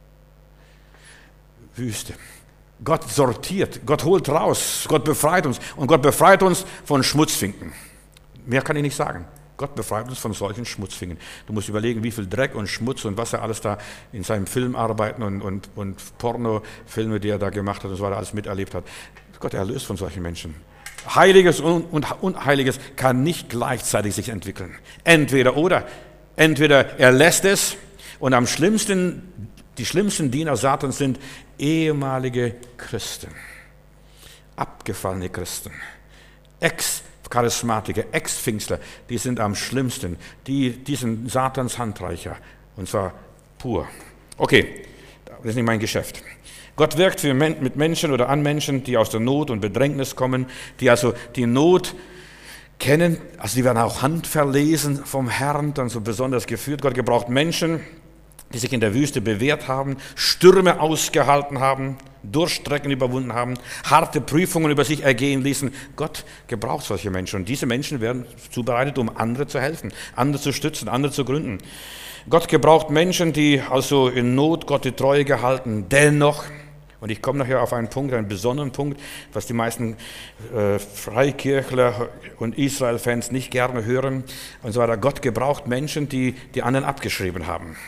Wüste. Gott sortiert, Gott holt raus, Gott befreit uns und Gott befreit uns von Schmutzfinken. Mehr kann ich nicht sagen. Gott befreit uns von solchen Schmutzfingern. Du musst überlegen, wie viel Dreck und Schmutz und was er alles da in seinem Filmarbeiten und Pornofilme, die er da gemacht hat und so weiter, alles miterlebt hat. Gott erlöst von solchen Menschen. Heiliges und Unheiliges kann nicht gleichzeitig sich entwickeln. Entweder oder. Entweder er lässt es und die schlimmsten Diener Satans sind ehemalige Christen, abgefallene Christen, Ex-Charismatiker, Ex-Pfingstler, die sind am schlimmsten. Die sind Satans Handreicher und zwar pur. Okay, das ist nicht mein Geschäft. Gott wirkt mit Menschen oder an Menschen, die aus der Not und Bedrängnis kommen, die also die Not kennen, also die werden auch handverlesen vom Herrn, dann so besonders geführt. Gott gebraucht Menschen, die sich in der Wüste bewährt haben, Stürme ausgehalten haben, Durchstrecken überwunden haben, harte Prüfungen über sich ergehen ließen. Gott gebraucht solche Menschen und diese Menschen werden zubereitet, um andere zu helfen, andere zu stützen, andere zu gründen. Gott gebraucht Menschen, die also in Not Gott die Treue gehalten, dennoch. Und ich komme nachher auf einen Punkt, einen besonderen Punkt, was die meisten Freikirchler und Israel-Fans nicht gerne hören. Und so weiter. Gott gebraucht Menschen, die anderen abgeschrieben haben.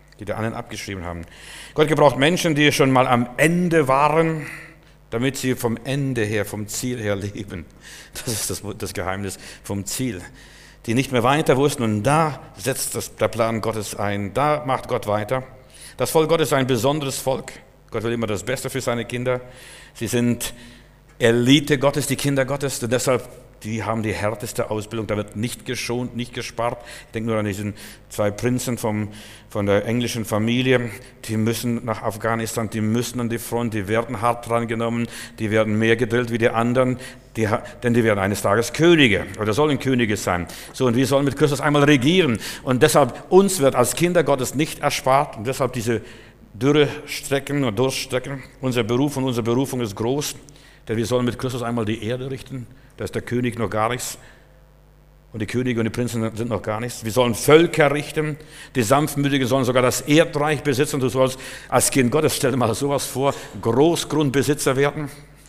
Gott gebraucht Menschen, die schon mal am Ende waren, damit sie vom Ende her, vom Ziel her leben. Das ist das Geheimnis vom Ziel. Die nicht mehr weiter wussten und da setzt der Plan Gottes ein. Da macht Gott weiter. Das Volk Gottes ist ein besonderes Volk. Gott will immer das Beste für seine Kinder. Sie sind Elite Gottes, die Kinder Gottes. Und deshalb, die haben die härteste Ausbildung. Da wird nicht geschont, nicht gespart. Ich denke nur an diesen 2 Prinzen von der englischen Familie. Die müssen nach Afghanistan, die müssen an die Front, die werden hart drangenommen, die werden mehr gedrillt wie die anderen, denn die werden eines Tages Könige oder sollen Könige sein. So, und wir sollen mit Christus einmal regieren. Und deshalb, uns wird als Kinder Gottes nicht erspart. Und deshalb diese Dürrestrecken und Durststrecken. Unsere Berufung ist groß, denn wir sollen mit Christus einmal die Erde richten. Da ist der König noch gar nichts und die Könige und die Prinzen sind noch gar nichts. Wir sollen Völker richten, die Sanftmütigen sollen sogar das Erdreich besitzen. Du sollst als Kind Gottes, stell dir mal sowas vor, Großgrundbesitzer werden.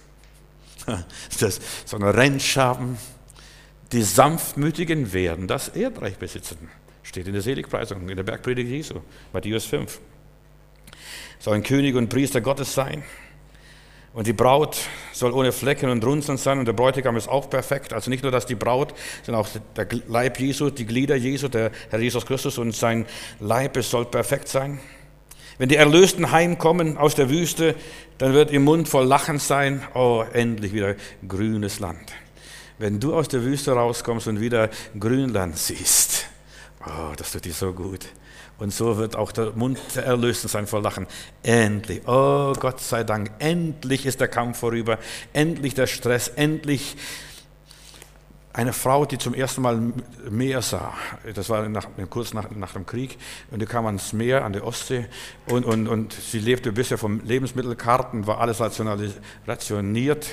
Das so eine Ranch haben. Die Sanftmütigen werden das Erdreich besitzen. Steht in der Seligpreisung, in der Bergpredigt Jesu, Matthäus 5. Soll ein König und Priester Gottes sein. Und die Braut soll ohne Flecken und Runzeln sein und der Bräutigam ist auch perfekt. Also nicht nur, dass die Braut, sondern auch der Leib Jesu, die Glieder Jesu, der Herr Jesus Christus und sein Leib, es soll perfekt sein. Wenn die Erlösten heimkommen aus der Wüste, dann wird ihr Mund voll Lachen sein. Oh, endlich wieder grünes Land. Wenn du aus der Wüste rauskommst und wieder Grünland siehst, oh, das tut dir so gut. Und so wird auch der Mund der Erlösten sein vor Lachen. Endlich, oh Gott sei Dank, endlich ist der Kampf vorüber, endlich der Stress, endlich eine Frau, die zum ersten Mal Meer sah. Das war kurz nach dem Krieg und die kam ans Meer, an die Ostsee und sie lebte bisher vom Lebensmittelkarten, war alles rationiert.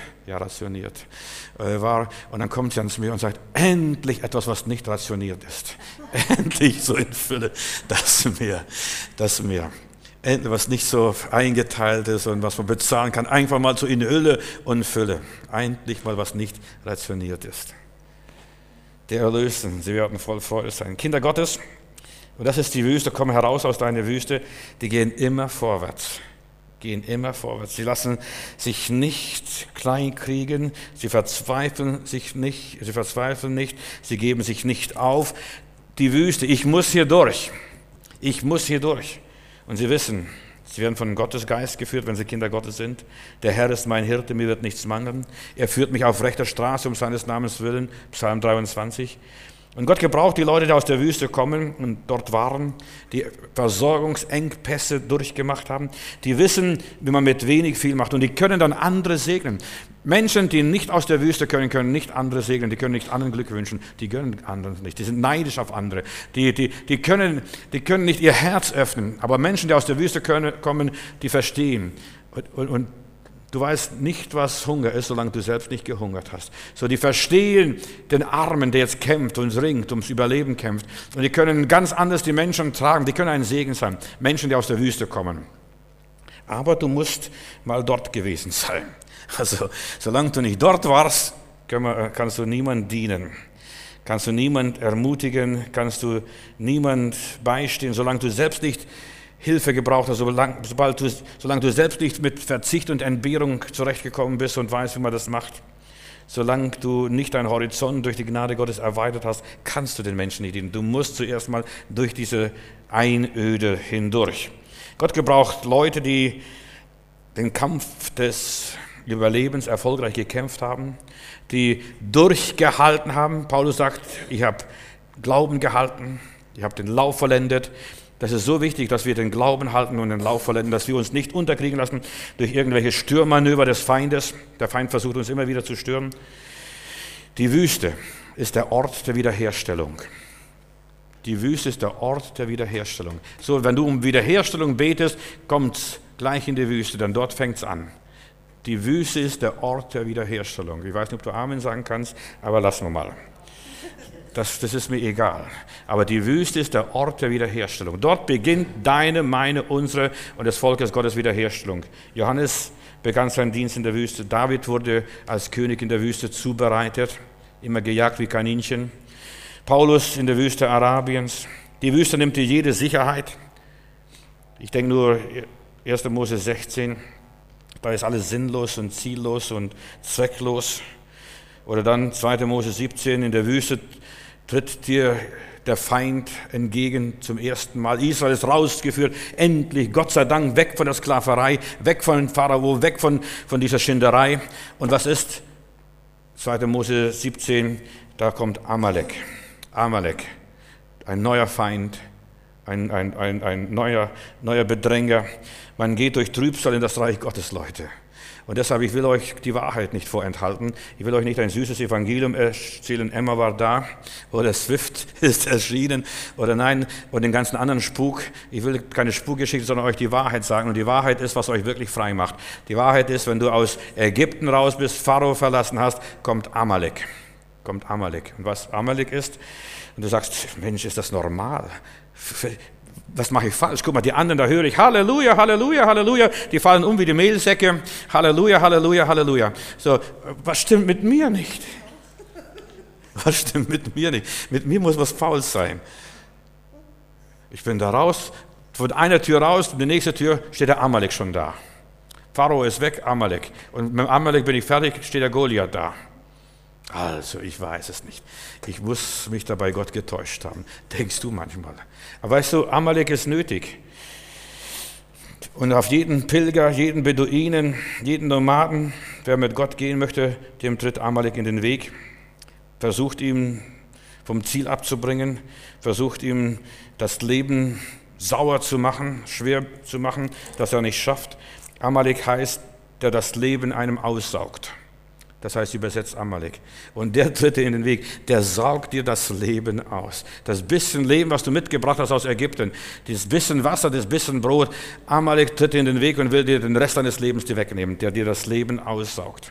Und dann kommt sie ans Meer und sagt, endlich etwas, was nicht rationiert ist. Endlich so in Fülle, das Meer. Endlich was nicht so eingeteilt ist und was man bezahlen kann, einfach mal so in Hülle und Fülle. Endlich mal was nicht rationiert ist. Der Erlösten, sie werden voll Freude sein. Kinder Gottes, und das ist die Wüste, kommen heraus aus deiner Wüste, die gehen immer vorwärts. Sie lassen sich nicht kleinkriegen, sie verzweifeln nicht, sie geben sich nicht auf. Die Wüste, ich muss hier durch. Und sie wissen, sie werden von Gottes Geist geführt, wenn sie Kinder Gottes sind. Der Herr ist mein Hirte, mir wird nichts mangeln. Er führt mich auf rechter Straße um seines Namens willen, Psalm 23. Und Gott gebraucht die Leute, die aus der Wüste kommen und dort waren, die Versorgungsengpässe durchgemacht haben, die wissen, wie man mit wenig viel macht und die können dann andere segnen. Menschen, die nicht aus der Wüste können nicht andere segnen, die können nicht anderen Glück wünschen, die gönnen anderen nicht, die sind neidisch auf andere, die können nicht ihr Herz öffnen, aber Menschen, die aus der Wüste kommen, die verstehen und du weißt nicht, was Hunger ist, solange du selbst nicht gehungert hast. So, die verstehen den Armen, der jetzt kämpft und ringt, ums Überleben kämpft. Und die können ganz anders die Menschen tragen, die können ein Segen sein. Menschen, die aus der Wüste kommen. Aber du musst mal dort gewesen sein. Also, solange du nicht dort warst, kannst du niemandem dienen. kannst du niemand ermutigen, kannst du niemand beistehen, solange du selbst nicht Hilfe gebraucht hast, solange du selbst nicht mit Verzicht und Entbehrung zurechtgekommen bist und weißt, wie man das macht. Solange du nicht deinen Horizont durch die Gnade Gottes erweitert hast, kannst du den Menschen nicht dienen. Du musst zuerst mal durch diese Einöde hindurch. Gott gebraucht Leute, die den Kampf des Überlebens erfolgreich gekämpft haben, die durchgehalten haben. Paulus sagt, ich habe Glauben gehalten, ich habe den Lauf vollendet. Das ist so wichtig, dass wir den Glauben halten und den Lauf vollenden, dass wir uns nicht unterkriegen lassen durch irgendwelche Störmanöver des Feindes. Der Feind versucht uns immer wieder zu stören. Die Wüste ist der Ort der Wiederherstellung. Die Wüste ist der Ort der Wiederherstellung. So, wenn du um Wiederherstellung betest, kommt's gleich in die Wüste, denn dort fängt's an. Die Wüste ist der Ort der Wiederherstellung. Ich weiß nicht, ob du Amen sagen kannst, aber lassen wir mal. Das ist mir egal. Aber die Wüste ist der Ort der Wiederherstellung. Dort beginnt deine, meine, unsere und des Volkes Gottes Wiederherstellung. Johannes begann seinen Dienst in der Wüste. David wurde als König in der Wüste zubereitet, immer gejagt wie Kaninchen. Paulus in der Wüste Arabiens. Die Wüste nimmt dir jede Sicherheit. Ich denke nur 1. Mose 16, da ist alles sinnlos und ziellos und zwecklos. Oder dann 2. Mose 17, in der Wüste tritt dir der Feind entgegen zum ersten Mal. Israel ist rausgeführt, endlich, Gott sei Dank, weg von der Sklaverei, weg von Pharao, weg von dieser Schinderei. Und was ist? 2. Mose 17, da kommt Amalek. Amalek, ein neuer Feind, ein neuer Bedränger. Man geht durch Trübsal in das Reich Gottes, Leute. Und deshalb, ich will euch die Wahrheit nicht vorenthalten. Ich will euch nicht ein süßes Evangelium erzählen. Emma war da oder Swift ist erschienen oder nein und den ganzen anderen Spuk. Ich will keine Spukgeschichte, sondern euch die Wahrheit sagen. Und die Wahrheit ist, was euch wirklich frei macht. Die Wahrheit ist, wenn du aus Ägypten raus bist, Pharao verlassen hast, kommt Amalek. Kommt Amalek. Und was Amalek ist, und du sagst, Mensch, ist das normal? Was mache ich falsch? Guck mal, die anderen, da höre ich Halleluja, Halleluja, Halleluja. Die fallen um wie die Mehlsäcke. Halleluja, Halleluja, Halleluja. So, was stimmt mit mir nicht? Was stimmt mit mir nicht? Mit mir muss was faul sein. Ich bin da raus, von einer Tür raus, in der nächsten Tür steht der Amalek schon da. Pharao ist weg, Amalek. Und mit Amalek bin ich fertig, steht der Goliath da. Also, ich weiß es nicht. Ich muss mich dabei Gott getäuscht haben. Denkst du manchmal. Aber weißt du, Amalek ist nötig. Und auf jeden Pilger, jeden Beduinen, jeden Nomaden, wer mit Gott gehen möchte, dem tritt Amalek in den Weg, versucht ihm vom Ziel abzubringen, versucht ihm das Leben sauer zu machen, schwer zu machen, dass er nicht schafft. Amalek heißt, der das Leben einem aussaugt. Das heißt übersetzt Amalek. Und der tritt dir in den Weg, der saugt dir das Leben aus. Das bisschen Leben, was du mitgebracht hast aus Ägypten, dieses bisschen Wasser, das bisschen Brot, Amalek tritt dir in den Weg und will dir den Rest deines Lebens dir wegnehmen, der dir das Leben aussaugt.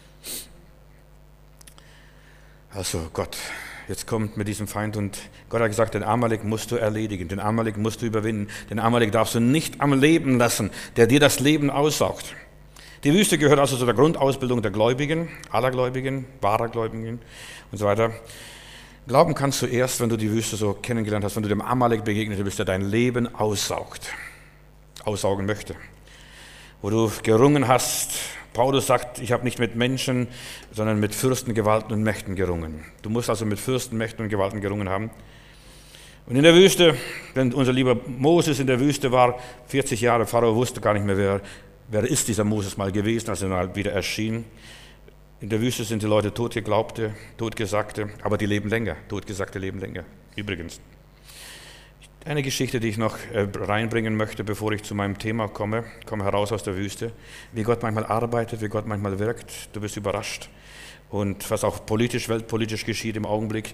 Also Gott, jetzt kommt mit diesem Feind und Gott hat gesagt, den Amalek musst du erledigen, den Amalek musst du überwinden, den Amalek darfst du nicht am Leben lassen, der dir das Leben aussaugt. Die Wüste gehört also zu der Grundausbildung der Gläubigen, aller Gläubigen, wahrer Gläubigen und so weiter. Glauben kannst du erst, wenn du die Wüste so kennengelernt hast, wenn du dem Amalek begegnet bist, der dein Leben aussaugen möchte. Wo du gerungen hast, Paulus sagt, ich habe nicht mit Menschen, sondern mit Fürsten, Gewalten und Mächten gerungen. Du musst also mit Fürsten, Mächten und Gewalten gerungen haben. Und in der Wüste, wenn unser lieber Moses in der Wüste war, 40 Jahre, Pharao wusste gar nicht mehr, wer ist dieser Moses mal gewesen, als er dann wieder erschien. In der Wüste sind die Leute Totgeglaubte, Totgesagte, aber die leben länger. Totgesagte leben länger. Übrigens, eine Geschichte, die ich noch reinbringen möchte, bevor ich zu meinem Thema komme heraus aus der Wüste, wie Gott manchmal arbeitet, wie Gott manchmal wirkt. Du bist überrascht. Und was auch politisch, weltpolitisch geschieht im Augenblick.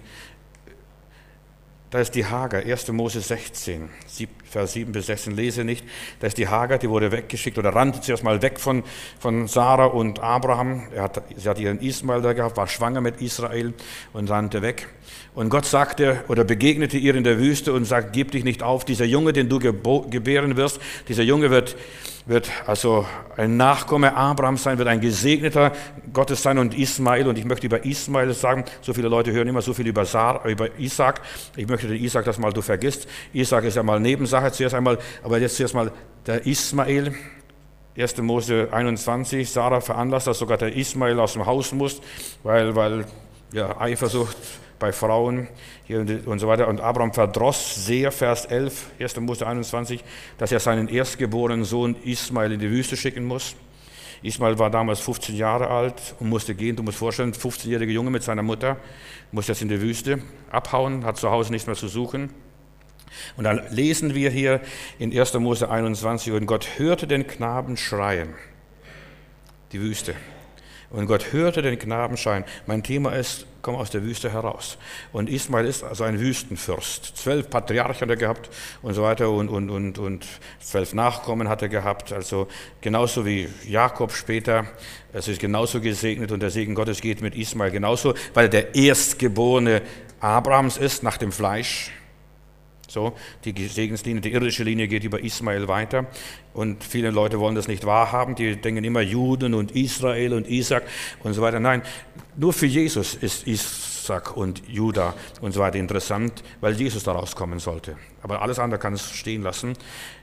Da ist die Hagar, 1. Mose 16, Vers 7 bis 16, lese nicht. Da ist die Hagar, die wurde weggeschickt oder rannte zuerst mal weg von Sarah und Abraham. Sie hat ihren Ismael da gehabt, war schwanger mit Israel und rannte weg. Und Gott sagte oder begegnete ihr in der Wüste und sagt, gib dich nicht auf, dieser Junge, den du gebären wirst, dieser Junge wird wird also ein Nachkomme Abrahams sein, wird ein Gesegneter Gottes sein und Ismael. Und ich möchte über Ismael sagen, so viele Leute hören immer so viel über Isaac. Ich möchte den Isaac, das mal du vergisst. Isaac ist ja mal Nebensache zuerst einmal, aber jetzt zuerst mal der Ismael. 1. Mose 21, Sarah veranlasst, dass sogar der Ismael aus dem Haus muss, weil ja, Eifersucht bei Frauen hier und so weiter. Und Abraham verdross sehr, Vers 11, 1. Mose 21, dass er seinen erstgeborenen Sohn Ismael in die Wüste schicken muss. Ismael war damals 15 Jahre alt und musste gehen. Du musst vorstellen, 15-jähriger Junge mit seiner Mutter muss jetzt in die Wüste abhauen, hat zu Hause nichts mehr zu suchen. Und dann lesen wir hier in 1. Mose 21, und Gott hörte den Knaben schreien, die Wüste. Und Gott hörte den Knaben schreien. Mein Thema ist, komm aus der Wüste heraus. Und Ismael ist also ein Wüstenfürst. 12 Patriarchen hat er gehabt und so weiter und 12 Nachkommen hat er gehabt. Also genauso wie Jakob später. Es ist genauso gesegnet und der Segen Gottes geht mit Ismael genauso, weil er der Erstgeborene Abrahams ist nach dem Fleisch. So, die Segenslinie, die irdische Linie geht über Ismael weiter und viele Leute wollen das nicht wahrhaben, die denken immer Juden und Israel und Isaac und so weiter. Nein, nur für Jesus ist Isaac und Juda und so weiter interessant, weil Jesus daraus kommen sollte. Aber alles andere kann es stehen lassen.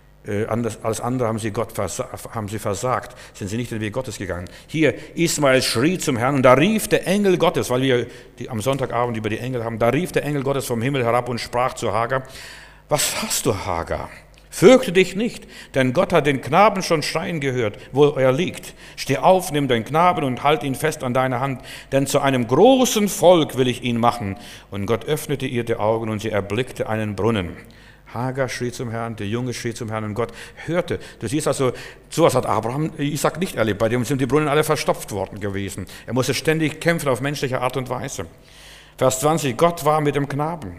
Alles andere haben sie versagt, sind sie nicht den Weg Gottes gegangen. Hier, Ismael schrie zum Herrn und da rief der Engel Gottes, weil wir am Sonntagabend über die Engel haben, da rief der Engel Gottes vom Himmel herab und sprach zu Hagar: Was hast du, Hagar? Fürchte dich nicht, denn Gott hat den Knaben schon schreien gehört, wo er liegt. Steh auf, nimm den Knaben und halt ihn fest an deiner Hand, denn zu einem großen Volk will ich ihn machen. Und Gott öffnete ihr die Augen und sie erblickte einen Brunnen. Hagar schrie zum Herrn, der Junge schrie zum Herrn und Gott hörte. Du siehst also, sowas hat Abraham, Isaac nicht erlebt. Bei dem sind die Brunnen alle verstopft worden gewesen. Er musste ständig kämpfen auf menschliche Art und Weise. Vers 20, Gott war mit dem Knaben.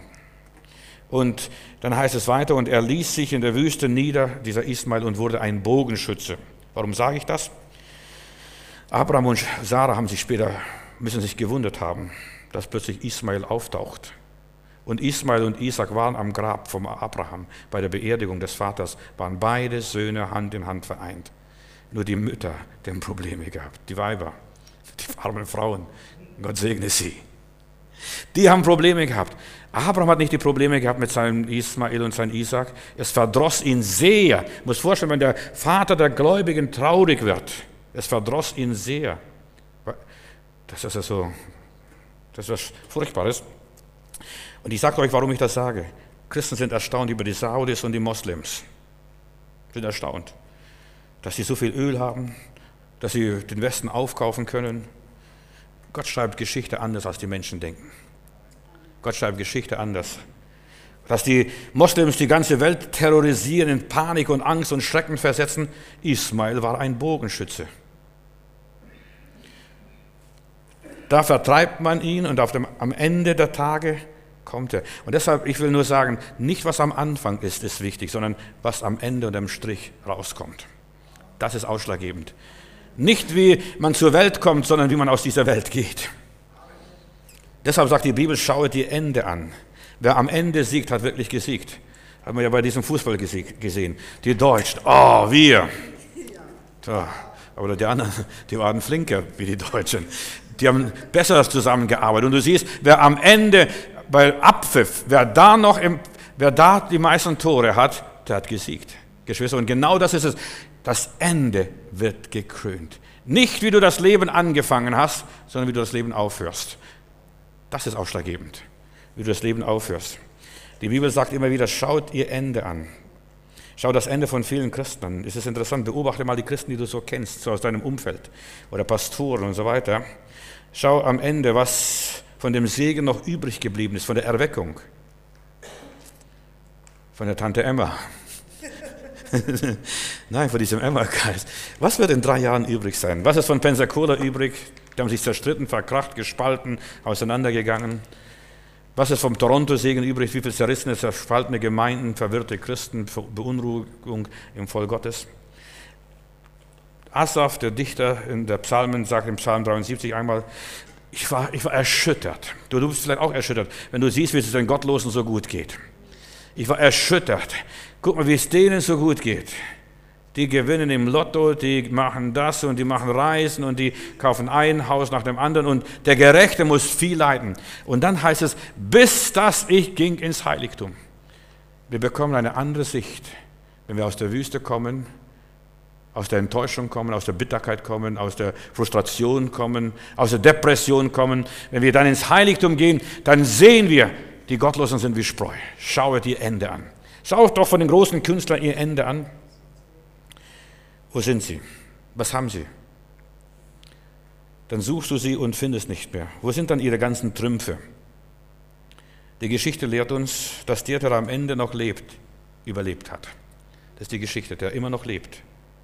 Und dann heißt es weiter, und er ließ sich in der Wüste nieder, dieser Ismael, und wurde ein Bogenschütze. Warum sage ich das? Abraham und Sarah müssen sich gewundert haben, dass plötzlich Ismael auftaucht. Und Ismael und Isaac waren am Grab von Abraham. Bei der Beerdigung des Vaters waren beide Söhne Hand in Hand vereint. Nur die Mütter, die haben Probleme gehabt. Die Weiber, die armen Frauen, Gott segne sie. Die haben Probleme gehabt. Abraham hat nicht die Probleme gehabt mit seinem Ismael und seinem Isaac. Es verdross ihn sehr. Ich muss vorstellen, wenn der Vater der Gläubigen traurig wird. Es verdross ihn sehr. Das ist was Furchtbares. Und ich sage euch, warum ich das sage. Christen sind erstaunt über die Saudis und die Moslems. Sind erstaunt, dass sie so viel Öl haben, dass sie den Westen aufkaufen können. Gott schreibt Geschichte anders, als die Menschen denken. Gott schreibt Geschichte anders. Dass die Moslems die ganze Welt terrorisieren, in Panik und Angst und Schrecken versetzen. Ismael war ein Bogenschütze. Da vertreibt man ihn und am Ende der Tage kommt er. Und deshalb, ich will nur sagen, nicht was am Anfang ist wichtig, sondern was am Ende und am Strich rauskommt. Das ist ausschlaggebend. Nicht wie man zur Welt kommt, sondern wie man aus dieser Welt geht. Deshalb sagt die Bibel, schaue dir Ende an. Wer am Ende siegt, hat wirklich gesiegt. Haben wir ja bei diesem Fußball gesehen. Die Deutschen, wir. So, aber die anderen, die waren flinker wie die Deutschen. Die haben besser zusammengearbeitet. Und du siehst, wer am Ende bei Abpfiff, wer da die meisten Tore hat, der hat gesiegt. Geschwister, und genau das ist es. Das Ende wird gekrönt. Nicht, wie du das Leben angefangen hast, sondern wie du das Leben aufhörst. Das ist ausschlaggebend, wie du das Leben aufhörst. Die Bibel sagt immer wieder, schaut ihr Ende an. Schau das Ende von vielen Christen an. Es ist interessant, beobachte mal die Christen, die du so kennst, so aus deinem Umfeld oder Pastoren und so weiter. Schau am Ende, was von dem Segen noch übrig geblieben ist, von der Erweckung, von der Tante Emma. Nein, von diesem Emma-Geist. Was wird in 3 Jahren übrig sein? Was ist von Pensacola übrig? Die haben sich zerstritten, verkracht, gespalten, auseinandergegangen. Was ist vom Toronto-Segen übrig? Wie viele zerrissene, zerspaltene Gemeinden, verwirrte Christen, Beunruhigung im Volk Gottes? Asaf, der Dichter in der Psalmen, sagt im Psalm 73 einmal, ich war erschüttert. Du bist vielleicht auch erschüttert, wenn du siehst, wie es den Gottlosen so gut geht. Ich war erschüttert. Guck mal, wie es denen so gut geht. Die gewinnen im Lotto, die machen das und die machen Reisen und die kaufen ein Haus nach dem anderen und der Gerechte muss viel leiden. Und dann heißt es, bis dass ich ging ins Heiligtum. Wir bekommen eine andere Sicht, wenn wir aus der Wüste kommen, aus der Enttäuschung kommen, aus der Bitterkeit kommen, aus der Frustration kommen, aus der Depression kommen. Wenn wir dann ins Heiligtum gehen, dann sehen wir, die Gottlosen sind wie Spreu. Schaue ihr Ende an. Schau doch von den großen Künstlern ihr Ende an. Wo sind sie? Was haben sie? Dann suchst du sie und findest nicht mehr. Wo sind dann ihre ganzen Trümpfe? Die Geschichte lehrt uns, dass der am Ende noch lebt, überlebt hat. Das ist die Geschichte, der immer noch lebt.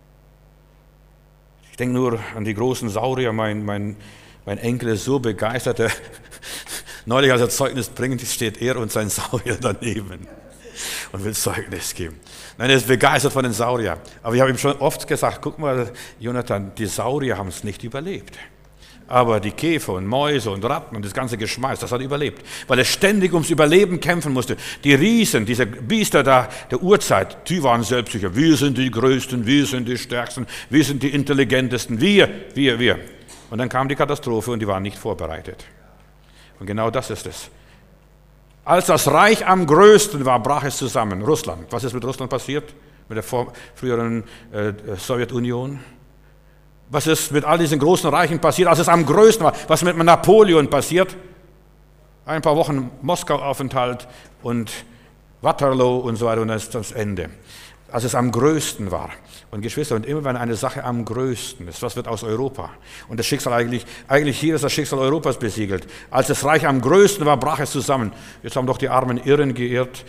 Ich denke nur an die großen Saurier. Mein Enkel ist so begeistert. Neulich, als er Zeugnis bringt, steht er und sein Saurier daneben und will Zeugnis geben. Nein, er ist begeistert von den Sauriern. Aber ich habe ihm schon oft gesagt, guck mal, Jonathan, die Saurier haben es nicht überlebt. Aber die Käfer und Mäuse und Ratten und das ganze Geschmeiß, das hat überlebt. Weil es ständig ums Überleben kämpfen musste. Die Riesen, diese Biester da der Urzeit, die waren selbstsicher. Wir sind die Größten, wir sind die Stärksten, wir sind die Intelligentesten, wir. Und dann kam die Katastrophe und die waren nicht vorbereitet. Und genau das ist es. Als das Reich am größten war, brach es zusammen. Russland. Was ist mit Russland passiert? Mit der früheren Sowjetunion? Was ist mit all diesen großen Reichen passiert, als es am größten war? Was mit Napoleon passiert? Ein paar Wochen Moskau-Aufenthalt und Waterloo und so weiter und dann ist das Ende. Als es am größten war. Und Geschwister, und immer wenn eine Sache am größten ist, was wird aus Europa? Und das Schicksal eigentlich hier ist das Schicksal Europas besiegelt. Als das Reich am größten war, brach es zusammen. Jetzt haben doch die armen Irren gewählt.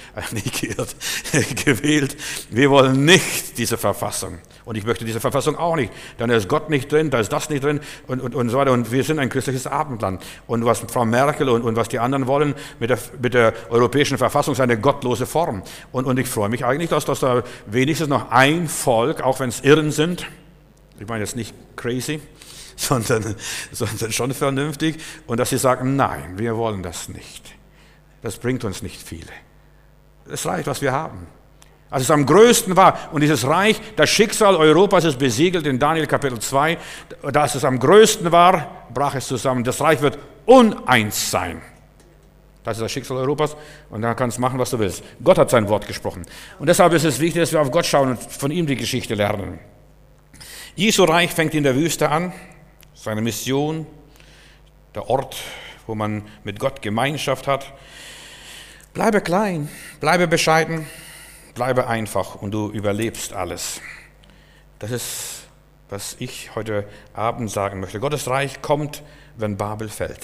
Wir wollen nicht diese Verfassung. Und ich möchte diese Verfassung auch nicht. Dann ist Gott nicht drin, da ist das nicht drin und so weiter. Und wir sind ein christliches Abendland. Und was Frau Merkel und was die anderen wollen mit der europäischen Verfassung, ist eine gottlose Form. Und ich freue mich eigentlich, dass da wenigstens noch ein Volk, auch wenn es Irren sind, ich meine jetzt nicht crazy, sondern schon vernünftig, und dass sie sagen, nein, wir wollen das nicht. Das bringt uns nicht viel. Es reicht, was wir haben. Als es am größten war, und dieses Reich, das Schicksal Europas ist besiegelt in Daniel Kapitel 2, als es am größten war, brach es zusammen. Das Reich wird uneins sein. Das ist das Schicksal Europas und dann kannst du machen, was du willst. Gott hat sein Wort gesprochen. Und deshalb ist es wichtig, dass wir auf Gott schauen und von ihm die Geschichte lernen. Jesu Reich fängt in der Wüste an, seine Mission, der Ort, wo man mit Gott Gemeinschaft hat. Bleibe klein, bleibe bescheiden, bleibe einfach und du überlebst alles. Das ist, was ich heute Abend sagen möchte. Gottes Reich kommt, wenn Babel fällt.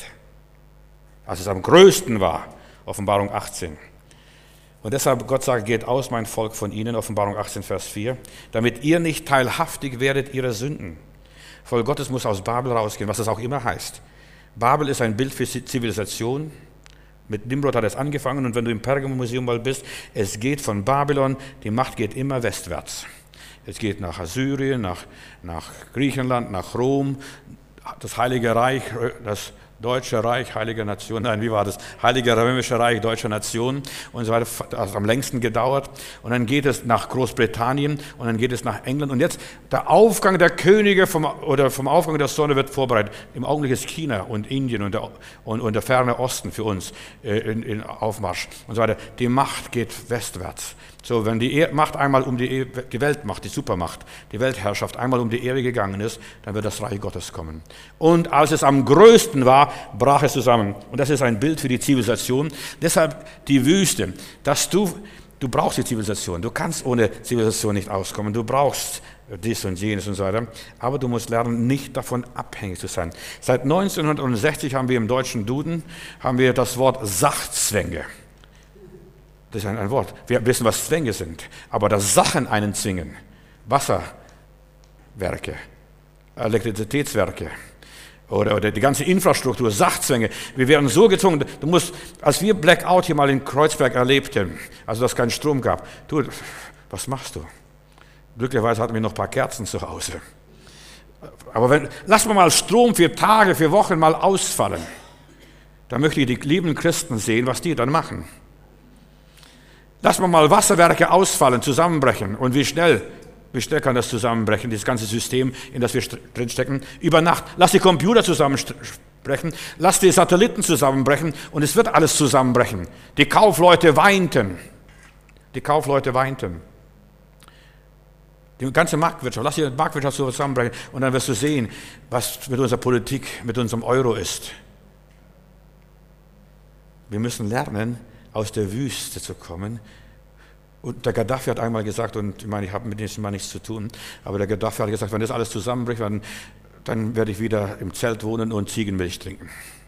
Als es am größten war, Offenbarung 18. Und deshalb, Gott sagt, geht aus, mein Volk, von ihnen, Offenbarung 18, Vers 4, damit ihr nicht teilhaftig werdet ihrer Sünden. Volk Gottes muss aus Babel rausgehen, was das auch immer heißt. Babel ist ein Bild für Zivilisation. Mit Nimrod hat es angefangen und wenn du im Pergamon-Museum mal bist, es geht von Babylon, die Macht geht immer westwärts. Es geht nach Assyrien, nach Griechenland, nach Rom, das Heilige Reich, das Deutsche Reich, Heilige Nation, nein, wie war das? Heilige Römische Reich, Deutsche Nation und so weiter, das hat am längsten gedauert. Und dann geht es nach Großbritannien und dann geht es nach England. Und jetzt der Aufgang der Könige vom Aufgang der Sonne wird vorbereitet. Im Augenblick ist China und Indien und der ferne Osten für uns in Aufmarsch und so weiter. Die Macht geht westwärts. So, wenn die Macht einmal um die Weltmacht, die Supermacht, die Weltherrschaft einmal um die Erde gegangen ist, dann wird das Reich Gottes kommen. Und als es am größten war, brach es zusammen. Und das ist ein Bild für die Zivilisation. Deshalb die Wüste, dass du brauchst die Zivilisation. Du kannst ohne Zivilisation nicht auskommen. Du brauchst dies und jenes und so weiter. Aber du musst lernen, nicht davon abhängig zu sein. Seit 1960 haben wir im deutschen Duden das Wort Sachzwänge. Das ist ein Wort. Wir wissen, was Zwänge sind. Aber dass Sachen einen zwingen, Wasserwerke, Elektrizitätswerke oder die ganze Infrastruktur, Sachzwänge, wir werden so gezwungen. Als wir Blackout hier mal in Kreuzberg erlebten, also dass es keinen Strom gab, was machst du? Glücklicherweise hatten wir noch ein paar Kerzen zu Hause. Aber lass mal Strom für Tage, für Wochen mal ausfallen. Dann möchte ich die lieben Christen sehen, was die dann machen. Lass mal Wasserwerke ausfallen, zusammenbrechen und wie schnell Wie schnell kann das zusammenbrechen, dieses ganze System, in das wir drinstecken? Über Nacht. Lass die Computer zusammenbrechen, lass die Satelliten zusammenbrechen und es wird alles zusammenbrechen. Die Kaufleute weinten. Die Kaufleute weinten. Die ganze Marktwirtschaft, lass die Marktwirtschaft zusammenbrechen und dann wirst du sehen, was mit unserer Politik, mit unserem Euro ist. Wir müssen lernen, aus der Wüste zu kommen. Und der Gaddafi hat einmal gesagt, und ich meine, ich habe mit diesem Mann nichts zu tun, aber der Gaddafi hat gesagt, wenn das alles zusammenbricht, dann werde ich wieder im Zelt wohnen und Ziegenmilch trinken.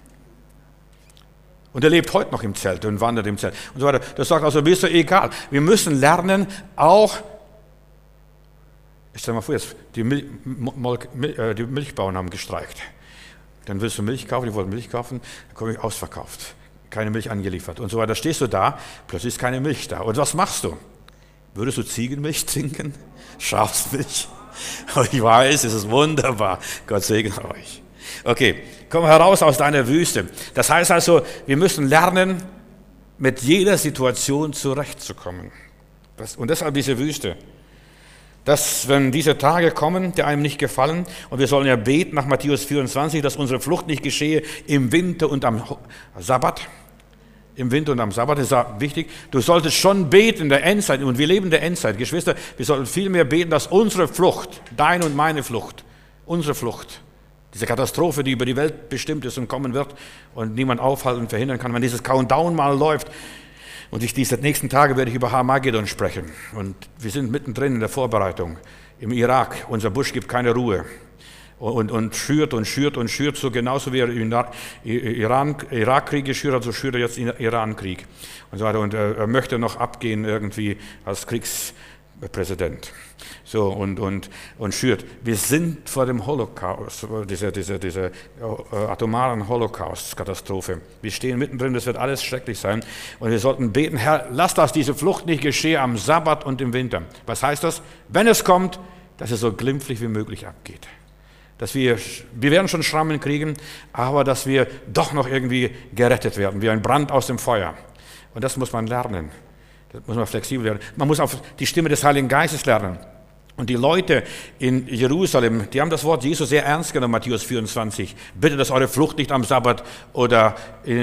Und er lebt heute noch im Zelt und wandert im Zelt und so weiter. Das sagt also, mir ist doch egal. Wir müssen lernen, auch, ich stelle mal vor, jetzt, die Milchbauern haben gestreikt. Dann willst du Milch kaufen, die wollten Milch kaufen, dann komme ich ausverkauft. Keine Milch angeliefert und so weiter. Stehst du da, plötzlich ist keine Milch da. Und was machst du? Würdest du Ziegenmilch trinken? Schafsmilch? Ich weiß, es ist wunderbar. Gott segne euch. Okay, komm heraus aus deiner Wüste. Das heißt also, wir müssen lernen, mit jeder Situation zurechtzukommen. Und deshalb diese Wüste. Dass, wenn diese Tage kommen, die einem nicht gefallen, und wir sollen ja beten nach Matthäus 24, dass unsere Flucht nicht geschehe im Winter und am Sabbat. Im Winter und am Sabbat ist wichtig. Du solltest schon beten in der Endzeit, und wir leben in der Endzeit. Geschwister, wir sollten viel mehr beten, dass unsere Flucht, deine und meine Flucht, unsere Flucht, diese Katastrophe, die über die Welt bestimmt ist und kommen wird und niemand aufhalten und verhindern kann, wenn dieses Countdown mal läuft. Und diese nächsten Tage werde ich über Armageddon sprechen. Und wir sind mittendrin in der Vorbereitung. Im Irak, unser Busch gibt keine Ruhe. Und schürt, so genauso wie er im Irakkrieg geschürt hat, so schürt er jetzt den Irankrieg. Und so weiter. Und er möchte noch abgehen irgendwie als Kriegspräsident. So, und schürt. Wir sind vor dem Holocaust, diese atomaren Holocaust-Katastrophe. Wir stehen mittendrin, das wird alles schrecklich sein. Und wir sollten beten, Herr, lass diese Flucht nicht geschehen am Sabbat und im Winter. Was heißt das? Wenn es kommt, dass es so glimpflich wie möglich abgeht. Dass wir werden schon Schrammen kriegen, aber dass wir doch noch irgendwie gerettet werden, wie ein Brand aus dem Feuer. Und das muss man lernen. Das muss man flexibel werden. Man muss auf die Stimme des Heiligen Geistes lernen. Und die Leute in Jerusalem, die haben das Wort Jesu sehr ernst genommen, Matthäus 24. Bitte, dass eure Flucht nicht am Sabbat oder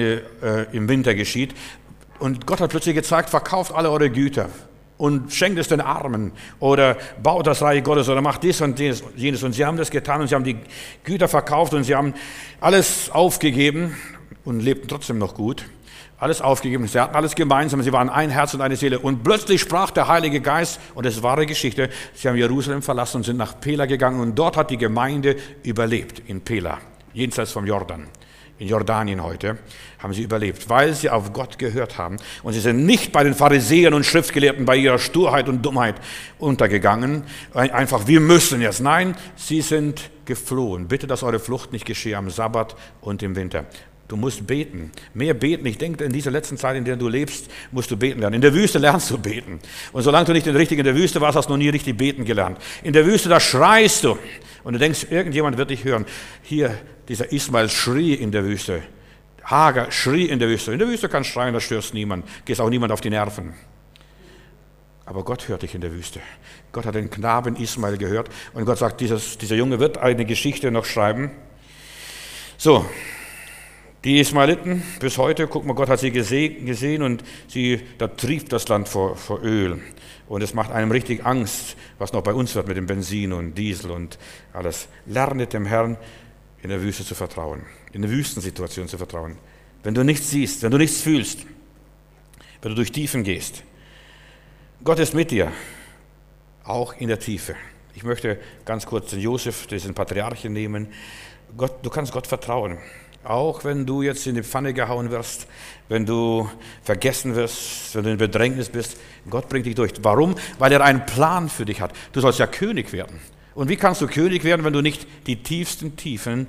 im Winter geschieht. Und Gott hat plötzlich gezeigt, verkauft alle eure Güter und schenkt es den Armen oder baut das Reich Gottes oder macht dies und jenes. Und sie haben das getan und sie haben die Güter verkauft und sie haben alles aufgegeben und lebten trotzdem noch gut. Alles aufgegeben, sie hatten alles gemeinsam, sie waren ein Herz und eine Seele. Und plötzlich sprach der Heilige Geist, und das ist wahre Geschichte, sie haben Jerusalem verlassen und sind nach Pela gegangen und dort hat die Gemeinde überlebt, in Pela, jenseits vom Jordan. In Jordanien heute haben sie überlebt, weil sie auf Gott gehört haben. Und sie sind nicht bei den Pharisäern und Schriftgelehrten bei ihrer Sturheit und Dummheit untergegangen. Einfach, wir müssen jetzt. Nein, sie sind geflohen. Bitte, dass eure Flucht nicht geschehe am Sabbat und im Winter. Du musst beten, mehr beten. Ich denke, in dieser letzten Zeit, in der du lebst, musst du beten lernen. In der Wüste lernst du beten. Und solange du nicht richtig in der Wüste warst, hast du noch nie richtig beten gelernt. In der Wüste, da schreist du. Und du denkst, irgendjemand wird dich hören. Hier, dieser Ismael schrie in der Wüste. Hagar schrie in der Wüste. In der Wüste kannst du schreien, da störst niemand. Gehst auch niemand auf die Nerven. Aber Gott hört dich in der Wüste. Gott hat den Knaben Ismael gehört. Und Gott sagt, dieser Junge wird eine Geschichte noch schreiben. So. Die Ismaeliten bis heute, guck mal, Gott hat sie gesehen und da trieft das Land vor Öl. Und es macht einem richtig Angst, was noch bei uns wird mit dem Benzin und Diesel und alles. Lernet dem Herrn in der Wüste zu vertrauen, in der Wüstensituation zu vertrauen. Wenn du nichts siehst, wenn du nichts fühlst, wenn du durch Tiefen gehst. Gott ist mit dir, auch in der Tiefe. Ich möchte ganz kurz den Josef, diesen Patriarchen nehmen. Du kannst Gott vertrauen. Auch wenn du jetzt in die Pfanne gehauen wirst, wenn du vergessen wirst, wenn du in Bedrängnis bist, Gott bringt dich durch. Warum? Weil er einen Plan für dich hat. Du sollst ja König werden. Und wie kannst du König werden, wenn du nicht die tiefsten Tiefen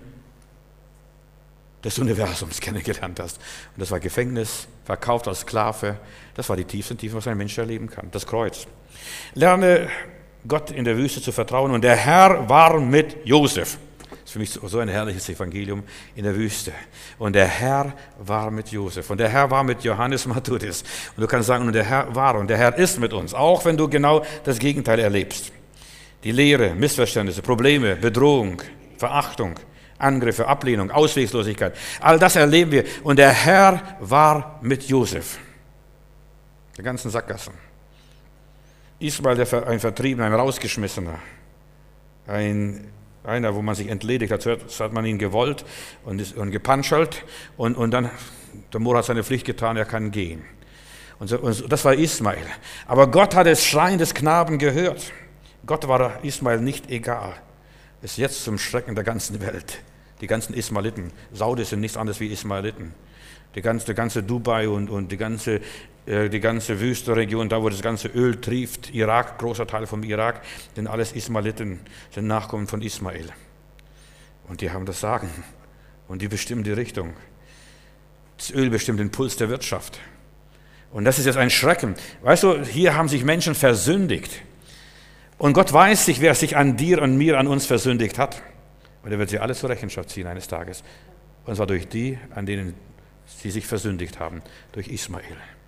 des Universums kennengelernt hast? Und das war Gefängnis, verkauft als Sklave. Das war die tiefsten Tiefen, was ein Mensch erleben kann. Das Kreuz. Lerne Gott in der Wüste zu vertrauen. Und der Herr war mit Josef. Das ist für mich so ein herrliches Evangelium in der Wüste. Und der Herr war mit Josef. Und der Herr war mit Johannes Matthäus. Und du kannst sagen, und der Herr war und der Herr ist mit uns. Auch wenn du genau das Gegenteil erlebst. Die Lehre, Missverständnisse, Probleme, Bedrohung, Verachtung, Angriffe, Ablehnung, Ausweglosigkeit. All das erleben wir. Und der Herr war mit Josef. Die ganzen Sackgassen. Ismael, ein Vertriebener, ein Rausgeschmissener. Einer, wo man sich entledigt hat. Zuerst hat man ihn gewollt und gepanschelt. Und dann, der Mose hat seine Pflicht getan, er kann gehen. Und das war Ismael. Aber Gott hat das Schreien des Knaben gehört. Gott war Ismael nicht egal. Ist jetzt zum Schrecken der ganzen Welt. Die ganzen Ismaeliten. Saudis sind nichts anderes wie Ismaeliten. Die ganze Dubai und die ganze Wüstenregion, da wo das ganze Öl trieft, Irak, großer Teil vom Irak, sind alles Ismaeliten, sind Nachkommen von Ismael. Und die haben das Sagen. Und die bestimmen die Richtung. Das Öl bestimmt den Puls der Wirtschaft. Und das ist jetzt ein Schrecken. Weißt du, hier haben sich Menschen versündigt. Und Gott weiß sich, wer sich an dir und mir, an uns versündigt hat. Und er wird sie alle zur Rechenschaft ziehen eines Tages. Und zwar durch die, an denen sie sich versündigt haben, durch Ismael.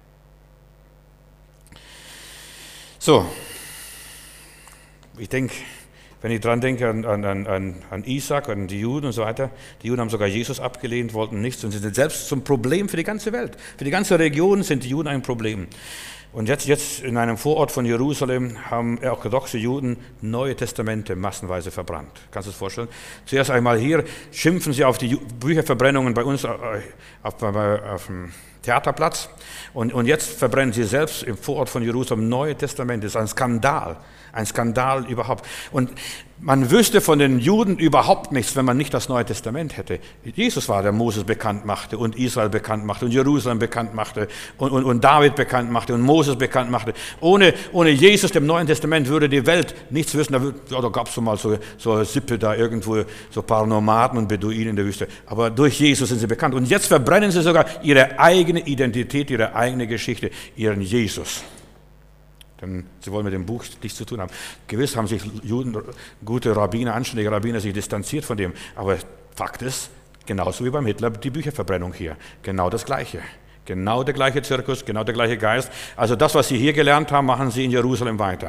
So, ich denke, wenn ich dran denke an Isaac und die Juden und so weiter, die Juden haben sogar Jesus abgelehnt, wollten nichts und sind selbst zum Problem für die ganze Welt. Für die ganze Region sind die Juden ein Problem. Und jetzt in einem Vorort von Jerusalem haben orthodoxe Juden Neue Testamente massenweise verbrannt. Kannst du es vorstellen? Zuerst einmal hier schimpfen sie auf die Bücherverbrennungen bei uns auf dem Theaterplatz. Und jetzt verbrennen sie selbst im Vorort von Jerusalem Neue Testamente. Das ist ein Skandal überhaupt. Und man wüsste von den Juden überhaupt nichts, wenn man nicht das Neue Testament hätte. Jesus war, der Moses bekannt machte und Israel bekannt machte und Jerusalem bekannt machte und David bekannt machte und Moses bekannt machte. Ohne Jesus, dem Neuen Testament, würde die Welt nichts wissen. Da gab es so mal so eine Sippe da irgendwo, so ein paar Nomaden und Beduinen in der Wüste. Aber durch Jesus sind sie bekannt. Und jetzt verbrennen sie sogar ihre eigene Identität, ihre eigene Geschichte, ihren Jesus. Denn sie wollen mit dem Buch nichts zu tun haben. Gewiss haben sich Juden, gute Rabbiner, anständige Rabbiner, sich distanziert von dem. Aber Fakt ist, genauso wie beim Hitler, die Bücherverbrennung hier. Genau das Gleiche. Genau der gleiche Zirkus, genau der gleiche Geist. Also das, was sie hier gelernt haben, machen sie in Jerusalem weiter.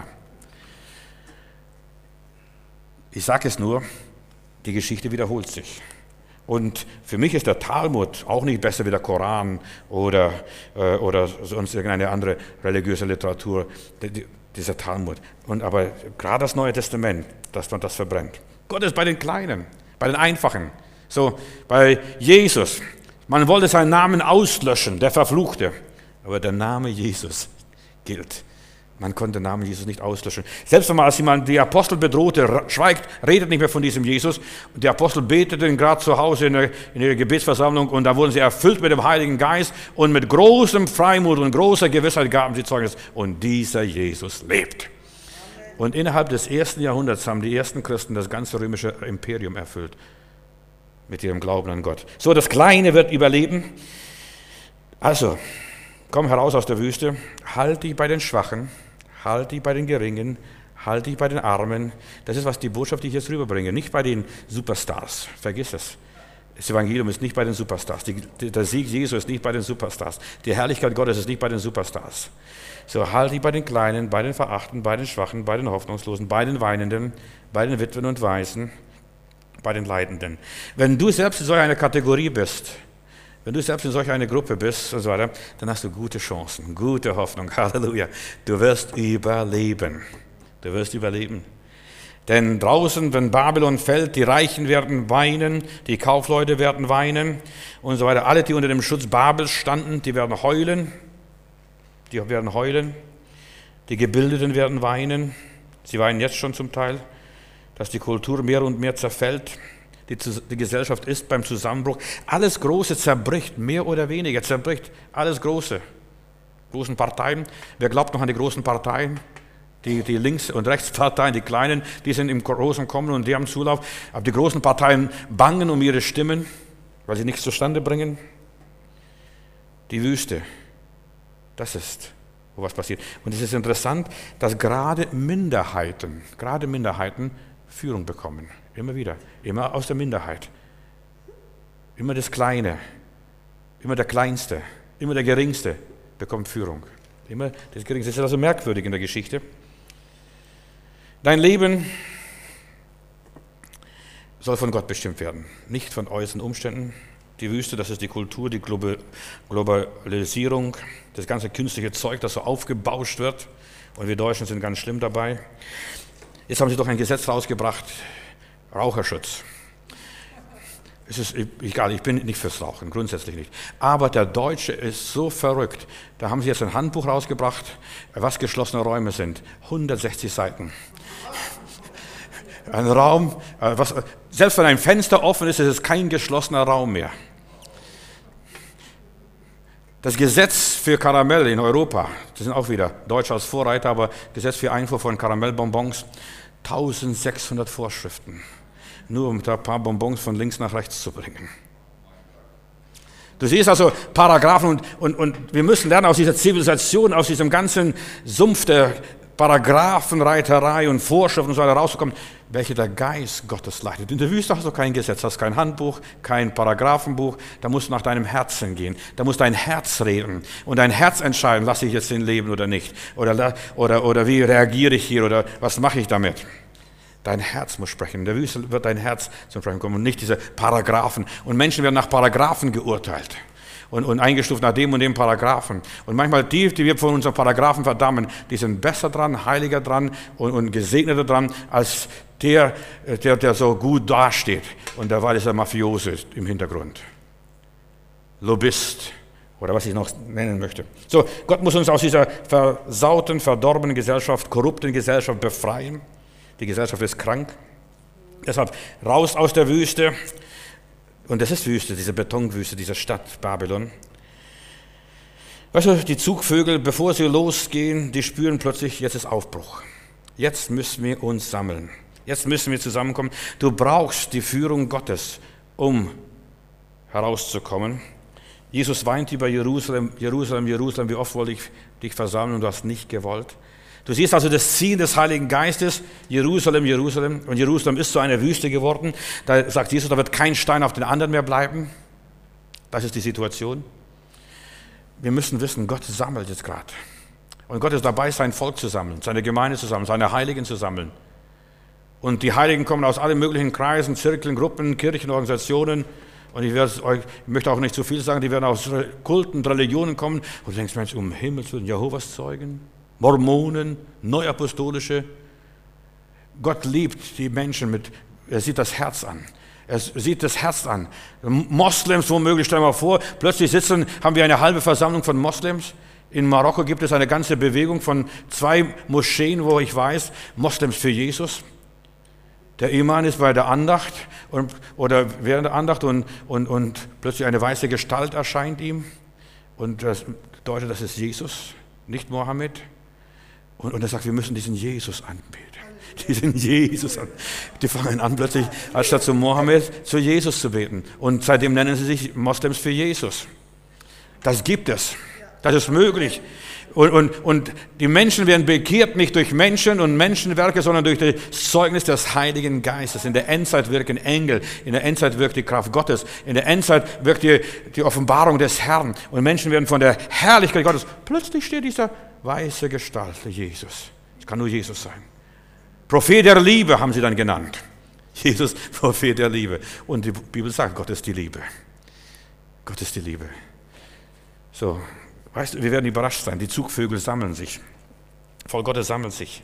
Ich sage es nur, die Geschichte wiederholt sich. Und für mich ist der Talmud auch nicht besser wie der Koran oder sonst irgendeine andere religiöse Literatur, dieser Talmud. Aber gerade das Neue Testament, dass man das verbrennt. Gott ist bei den Kleinen, bei den Einfachen. So, bei Jesus, man wollte seinen Namen auslöschen, der Verfluchte. Aber der Name Jesus gilt. Man konnte den Namen Jesus nicht auslöschen. Selbst wenn man als jemand die Apostel bedrohte, schweigt, redet nicht mehr von diesem Jesus. Und die Apostel beteten gerade zu Hause in ihrer Gebetsversammlung und da wurden sie erfüllt mit dem Heiligen Geist und mit großem Freimut und großer Gewissheit gaben sie Zeugnis. Und dieser Jesus lebt. Und innerhalb des 1. Jahrhunderts haben die ersten Christen das ganze römische Imperium erfüllt mit ihrem Glauben an Gott. So, das Kleine wird überleben. Also, komm heraus aus der Wüste, halt dich bei den Schwachen, halt dich bei den Geringen, halt dich bei den Armen. Das ist, was die Botschaft, die ich jetzt rüberbringe. Nicht bei den Superstars. Vergiss es. Das Evangelium ist nicht bei den Superstars. Der Sieg Jesu ist nicht bei den Superstars. Die Herrlichkeit Gottes ist nicht bei den Superstars. So, halt dich bei den Kleinen, bei den Verachten, bei den Schwachen, bei den Hoffnungslosen, bei den Weinenden, bei den Witwen und Waisen, bei den Leidenden. Wenn du selbst in so einer Kategorie bist, wenn du selbst in solch einer Gruppe bist und so weiter, dann hast du gute Chancen, gute Hoffnung. Halleluja. Du wirst überleben. Du wirst überleben. Denn draußen, wenn Babylon fällt, die Reichen werden weinen, die Kaufleute werden weinen und so weiter. Alle, die unter dem Schutz Babels standen, die werden heulen. Die werden heulen. Die Gebildeten werden weinen. Sie weinen jetzt schon zum Teil, dass die Kultur mehr und mehr zerfällt. Die Gesellschaft ist beim Zusammenbruch. Alles Große zerbricht, mehr oder weniger zerbricht. Alles Große. Großen Parteien. Wer glaubt noch an die großen Parteien? Die Links- und Rechtsparteien, die kleinen, die sind im großen Kommen und die haben Zulauf. Aber die großen Parteien bangen um ihre Stimmen, weil sie nichts zustande bringen. Die Wüste. Das ist, wo was passiert. Und es ist interessant, dass gerade Minderheiten Führung bekommen. Immer wieder. Immer aus der Minderheit. Immer das Kleine. Immer der Kleinste. Immer der Geringste bekommt Führung. Immer das Geringste. Das ist also merkwürdig in der Geschichte. Dein Leben soll von Gott bestimmt werden, nicht von äußeren Umständen. Die Wüste, das ist die Kultur, die Globalisierung, das ganze künstliche Zeug, das so aufgebauscht wird. Und wir Deutschen sind ganz schlimm dabei. Jetzt haben sie doch ein Gesetz rausgebracht, Raucherschutz. Es ist egal, ich bin nicht fürs Rauchen, grundsätzlich nicht. Aber der Deutsche ist so verrückt. Da haben sie jetzt ein Handbuch rausgebracht, was geschlossene Räume sind. 160 Seiten. Ein Raum, selbst wenn ein Fenster offen ist, ist es kein geschlossener Raum mehr. Das Gesetz für Karamell in Europa, das sind auch wieder Deutsche als Vorreiter, aber Gesetz für Einfuhr von Karamellbonbons, 1600 Vorschriften, nur um da ein paar Bonbons von links nach rechts zu bringen. Du siehst also Paragraphen und wir müssen lernen, aus dieser Zivilisation, aus diesem ganzen Sumpf der Paragraphenreiterei und Vorschriften und so weiter rauszukommen, welche der Geist Gottes leitet. In der Wüste hast du kein Gesetz, hast kein Handbuch, kein Paragraphenbuch, da musst du nach deinem Herzen gehen, da muss dein Herz reden und dein Herz entscheiden, lasse ich jetzt den leben oder nicht, oder wie reagiere ich hier oder was mache ich damit. Dein Herz muss sprechen. In der Wüste wird dein Herz zum Sprechen kommen und nicht diese Paragraphen. Und Menschen werden nach Paragraphen geurteilt. Und eingestuft nach dem und dem Paragraphen. Und manchmal die wir von unseren Paragraphen verdammen, die sind besser dran, heiliger dran und gesegneter dran, als der so gut dasteht. Und der war dieser Mafiose im Hintergrund. Lobbyist oder was ich noch nennen möchte. So, Gott muss uns aus dieser versauten, verdorbenen Gesellschaft, korrupten Gesellschaft befreien. Die Gesellschaft ist krank. Deshalb raus aus der Wüste. Und das ist Wüste, diese Betonwüste, diese Stadt Babylon. Weißt du, die Zugvögel, bevor sie losgehen, die spüren plötzlich, jetzt ist Aufbruch. Jetzt müssen wir uns sammeln. Jetzt müssen wir zusammenkommen. Du brauchst die Führung Gottes, um herauszukommen. Jesus weint über Jerusalem, Jerusalem, Jerusalem, wie oft wollte ich dich versammeln und du hast nicht gewollt. Du siehst also das Ziehen des Heiligen Geistes, Jerusalem, Jerusalem. Und Jerusalem ist so eine Wüste geworden. Da sagt Jesus, da wird kein Stein auf den anderen mehr bleiben. Das ist die Situation. Wir müssen wissen, Gott sammelt jetzt gerade. Und Gott ist dabei, sein Volk zu sammeln, seine Gemeinde zu sammeln, seine Heiligen zu sammeln. Und die Heiligen kommen aus allen möglichen Kreisen, Zirkeln, Gruppen, Kirchen, Organisationen. Und ich möchte auch nicht zu viel sagen, die werden aus Kulten, Religionen kommen. Und du denkst, Mensch, um Himmels Willen, Jehovas Zeugen, Mormonen, Neuapostolische. Gott liebt die Menschen er sieht das Herz an. Er sieht das Herz an. Moslems womöglich, stell dir mal vor, plötzlich haben wir eine halbe Versammlung von Moslems. In Marokko gibt es eine ganze Bewegung von 2 Moscheen, wo ich weiß, Moslems für Jesus. Der Imam ist bei der Andacht oder während der Andacht und plötzlich eine weiße Gestalt erscheint ihm. Und das bedeutet, das ist Jesus, nicht Mohammed. Und er sagt, wir müssen diesen Jesus anbeten. Diesen Jesus an. Die fangen an plötzlich, anstatt zu Mohammed, zu Jesus zu beten. Und seitdem nennen sie sich Moslems für Jesus. Das gibt es. Das ist möglich. Und die Menschen werden bekehrt nicht durch Menschen und Menschenwerke, sondern durch das Zeugnis des Heiligen Geistes. In der Endzeit wirken Engel, in der Endzeit wirkt die Kraft Gottes, in der Endzeit wirkt die Offenbarung des Herrn. Und Menschen werden von der Herrlichkeit Gottes, plötzlich steht dieser weiße Gestalt, Jesus. Es kann nur Jesus sein. Prophet der Liebe haben sie dann genannt. Jesus, Prophet der Liebe. Und die Bibel sagt, Gott ist die Liebe. Gott ist die Liebe. So, weißt du, wir werden überrascht sein. Die Zugvögel sammeln sich. Volk Gottes sammelt sich.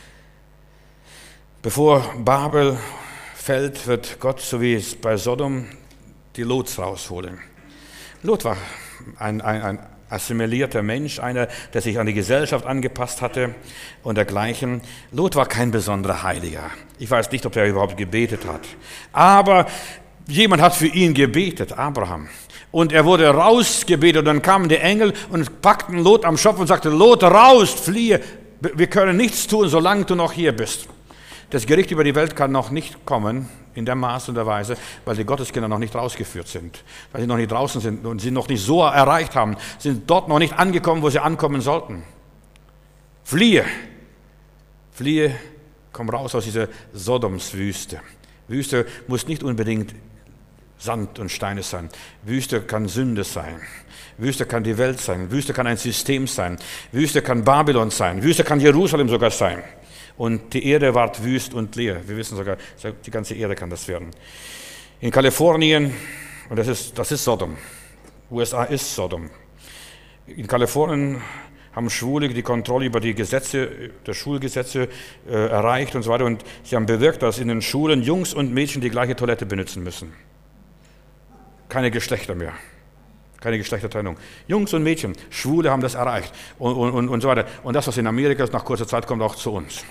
Bevor Babel fällt, wird Gott, so wie es bei Sodom, die Lots rausholen. Lot war ein assimilierter Mensch, einer, der sich an die Gesellschaft angepasst hatte und dergleichen. Lot war kein besonderer Heiliger. Ich weiß nicht, ob er überhaupt gebetet hat. Aber jemand hat für ihn gebetet, Abraham. Und er wurde rausgebetet und dann kamen die Engel und packten Lot am Schopf und sagten, Lot, raus, fliehe. Wir können nichts tun, solange du noch hier bist. Das Gericht über die Welt kann noch nicht kommen, in der Maß und der Weise, weil die Gotteskinder noch nicht rausgeführt sind, weil sie noch nicht draußen sind und sie noch nicht so erreicht haben, sind dort noch nicht angekommen, wo sie ankommen sollten. Fliehe, fliehe, komm raus aus dieser Sodomswüste. Wüste muss nicht unbedingt Sand und Steine sein. Wüste kann Sünde sein. Wüste kann die Welt sein. Wüste kann ein System sein. Wüste kann Babylon sein. Wüste kann Jerusalem sogar sein. Und die Erde ward wüst und leer. Wir wissen sogar, die ganze Erde kann das werden. In Kalifornien, und das ist Sodom. USA ist Sodom. In Kalifornien haben Schwule die Kontrolle über die Gesetze, der Schulgesetze erreicht und so weiter. Und sie haben bewirkt, dass in den Schulen Jungs und Mädchen die gleiche Toilette benutzen müssen. Keine Geschlechter mehr. Keine Geschlechtertrennung. Jungs und Mädchen, Schwule haben das erreicht und so weiter. Und das, was in Amerika ist, nach kurzer Zeit kommt auch zu uns.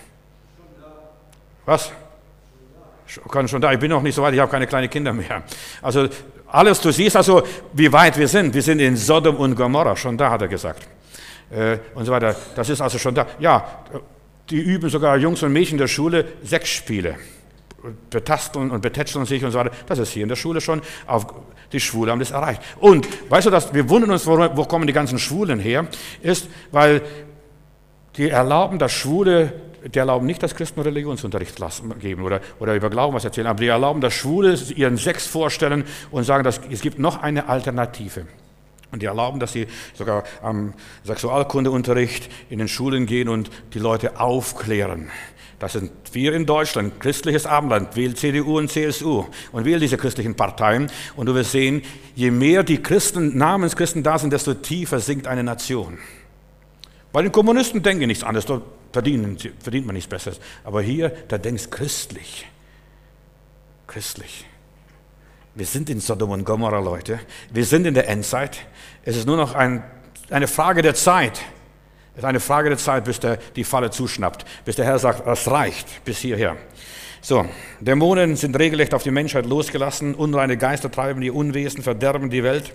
Was? Schon da. Ich bin noch nicht so weit, ich habe keine kleinen Kinder mehr. Also alles, du siehst also, wie weit wir sind. Wir sind in Sodom und Gomorra, schon da, hat er gesagt. Und so weiter. Das ist also schon da. Ja, die üben sogar Jungs und Mädchen der Schule Sexspiele. Betasten und betätscheln sich und so weiter. Das ist hier in der Schule schon. Die Schwulen haben das erreicht. Und weißt du, wir wundern uns, wo kommen die ganzen Schwulen her? Ist, weil die erlauben, dass Schwule, die erlauben nicht, dass Christen Religionsunterricht geben oder über Glauben was erzählen, aber die erlauben, dass Schwule ihren Sex vorstellen und sagen, dass es gibt noch eine Alternative. Und die erlauben, dass sie sogar am Sexualkundeunterricht in den Schulen gehen und die Leute aufklären. Das sind wir in Deutschland, christliches Abendland, wählt CDU und CSU und wählt diese christlichen Parteien. Und du wirst sehen, je mehr die Christen, Namenschristen da sind, desto tiefer sinkt eine Nation. Bei den Kommunisten denken nichts anderes, dort verdient man nichts Besseres. Aber hier, da denkst du christlich. Christlich. Wir sind in Sodom und Gomorra, Leute. Wir sind in der Endzeit. Es ist nur noch eine Frage der Zeit. Es ist eine Frage der Zeit, bis die Falle zuschnappt. Bis der Herr sagt, das reicht bis hierher. So, Dämonen sind regelrecht auf die Menschheit losgelassen. Unreine Geister treiben die Unwesen, verderben die Welt.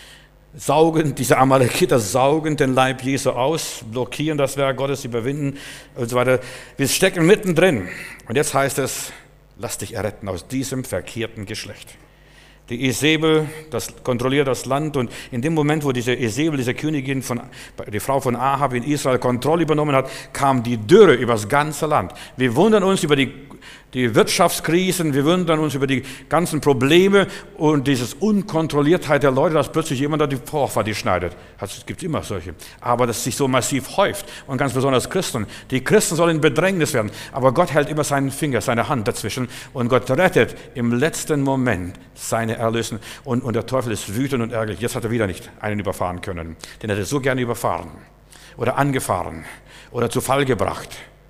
Diese Amalekiter saugen den Leib Jesu aus, blockieren das Werk Gottes, überwinden und so weiter. Wir stecken mittendrin. Und jetzt heißt es, lass dich erretten aus diesem verkehrten Geschlecht. Die Isabel, das kontrolliert das Land, und in dem Moment, wo diese Isabel, diese Königin, die Frau von Ahab in Israel Kontrolle übernommen hat, kam die Dürre über das ganze Land. Wir wundern uns über die Wirtschaftskrisen, wir wundern uns über die ganzen Probleme und diese Unkontrolliertheit der Leute, dass plötzlich jemand da die Vorfahrt schneidet. Es gibt immer solche. Aber dass sich so massiv häuft, und ganz besonders Christen. Die Christen sollen in Bedrängnis werden, aber Gott hält immer seinen Finger, seine Hand dazwischen, und Gott rettet im letzten Moment seine Erlösung. Und der Teufel ist wütend und ärgerlich. Jetzt hat er wieder nicht einen überfahren können. Den hätte er so gerne überfahren oder angefahren oder zu Fall gebracht.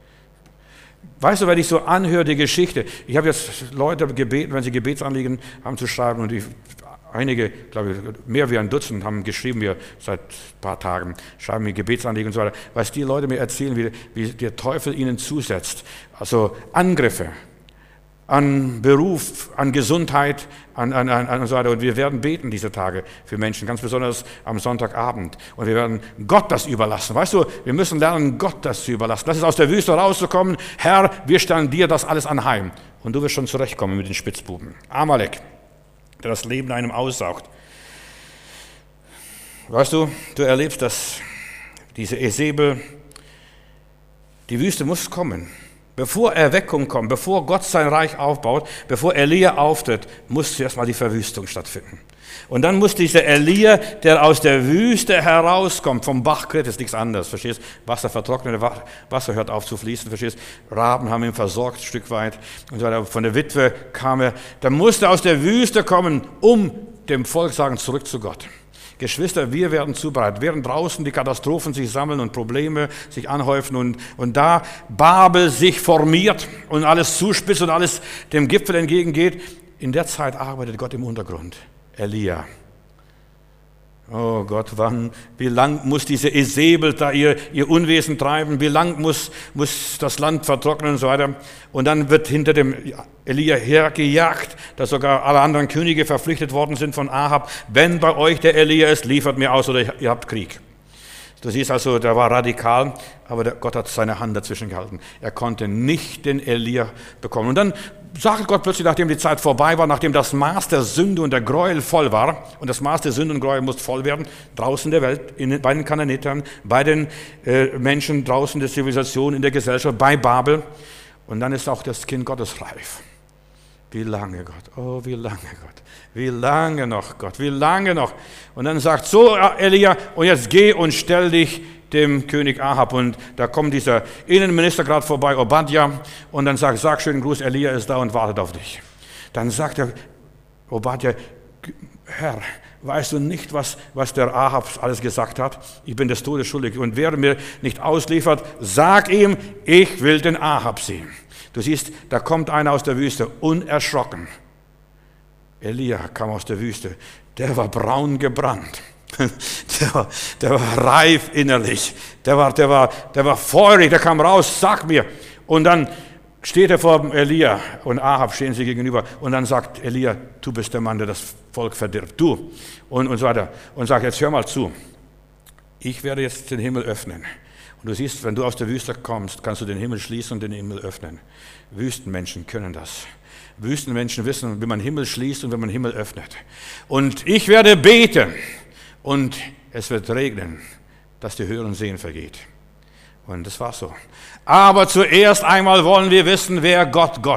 Weißt du, wenn ich so anhöre, die Geschichte, ich habe jetzt Leute gebeten, wenn sie Gebetsanliegen haben zu schreiben, und einige, glaube ich, mehr wie ein Dutzend haben geschrieben, mir seit ein paar Tagen, schreiben mir Gebetsanliegen und so weiter, was die Leute mir erzählen, wie der Teufel ihnen zusetzt. Also Angriffe an Beruf, an Gesundheit, an und so weiter. Und wir werden beten diese Tage für Menschen, ganz besonders am Sonntagabend. Und wir werden Gott das überlassen. Weißt du, wir müssen lernen, Gott das zu überlassen. Das ist aus der Wüste rauszukommen. Herr, wir stellen dir das alles anheim. Und du wirst schon zurechtkommen mit den Spitzbuben. Amalek, der das Leben einem aussaugt. Weißt du, du erlebst, dass diese Isabel, die Wüste muss kommen. Bevor Erweckung kommt, bevor Gott sein Reich aufbaut, bevor Elia auftritt, muss zuerst mal die Verwüstung stattfinden. Und dann muss dieser Elia, der aus der Wüste herauskommt, vom Bach Krit, ist nichts anderes, verstehst? Wasser vertrocknet, Wasser hört auf zu fließen, verstehst? Raben haben ihn versorgt, ein Stück weit. Und so weiter. Von der Witwe kam er. Dann musste er aus der Wüste kommen, um dem Volk sagen, zurück zu Gott. Geschwister, wir werden zubereitet. Während draußen die Katastrophen sich sammeln und Probleme sich anhäufen und da Babel sich formiert und alles zuspitzt und alles dem Gipfel entgegengeht, in der Zeit arbeitet Gott im Untergrund. Elia. Oh Gott, wie lang muss diese Isabel da ihr Unwesen treiben? Wie lang muss das Land vertrocknen und so weiter? Und dann wird hinter dem Elia hergejagt, dass sogar alle anderen Könige verpflichtet worden sind von Ahab. Wenn bei euch der Elia ist, liefert mir aus oder ihr habt Krieg. Du siehst also, der war radikal, aber Gott hat seine Hand dazwischen gehalten. Er konnte nicht den Elia bekommen. Und dann sagt Gott plötzlich, nachdem die Zeit vorbei war, nachdem das Maß der Sünde und der Gräuel voll war, und das Maß der Sünde und Gräuel muss voll werden, draußen in der Welt, bei den Kanaanitern, bei den Menschen draußen der Zivilisation, in der Gesellschaft, bei Babel. Und dann ist auch das Kind Gottes reif. Wie lange, Gott? Oh, wie lange, Gott? Wie lange noch, Gott? Wie lange noch? Und dann sagt so Elia, und jetzt geh und stell dich dem König Ahab. Und da kommt dieser Innenminister gerade vorbei, Obadja, und dann sagt, sag schönen Gruß, Elia ist da und wartet auf dich. Dann sagt der Obadja, Herr, weißt du nicht, was der Ahab alles gesagt hat? Ich bin des Todes schuldig. Und wer mir nicht ausliefert, sag ihm, ich will den Ahab sehen. Du siehst, da kommt einer aus der Wüste, unerschrocken. Elia kam aus der Wüste. Der war braun gebrannt. Der war reif innerlich. Der war feurig. Der kam raus, sag mir. Und dann steht er vor Elia und Ahab stehen sie gegenüber. Und dann sagt Elia, du bist der Mann, der das Volk verdirbt. Du. Und so weiter. Und sagt, jetzt hör mal zu. Ich werde jetzt den Himmel öffnen. Und du siehst, wenn du aus der Wüste kommst, kannst du den Himmel schließen und den Himmel öffnen. Wüstenmenschen können das. Wüstenmenschen wissen, wie man Himmel schließt und wie man Himmel öffnet. Und ich werde beten und es wird regnen, dass die Hören und Sehen vergeht. Und das war so. Aber zuerst einmal wollen wir wissen, welcher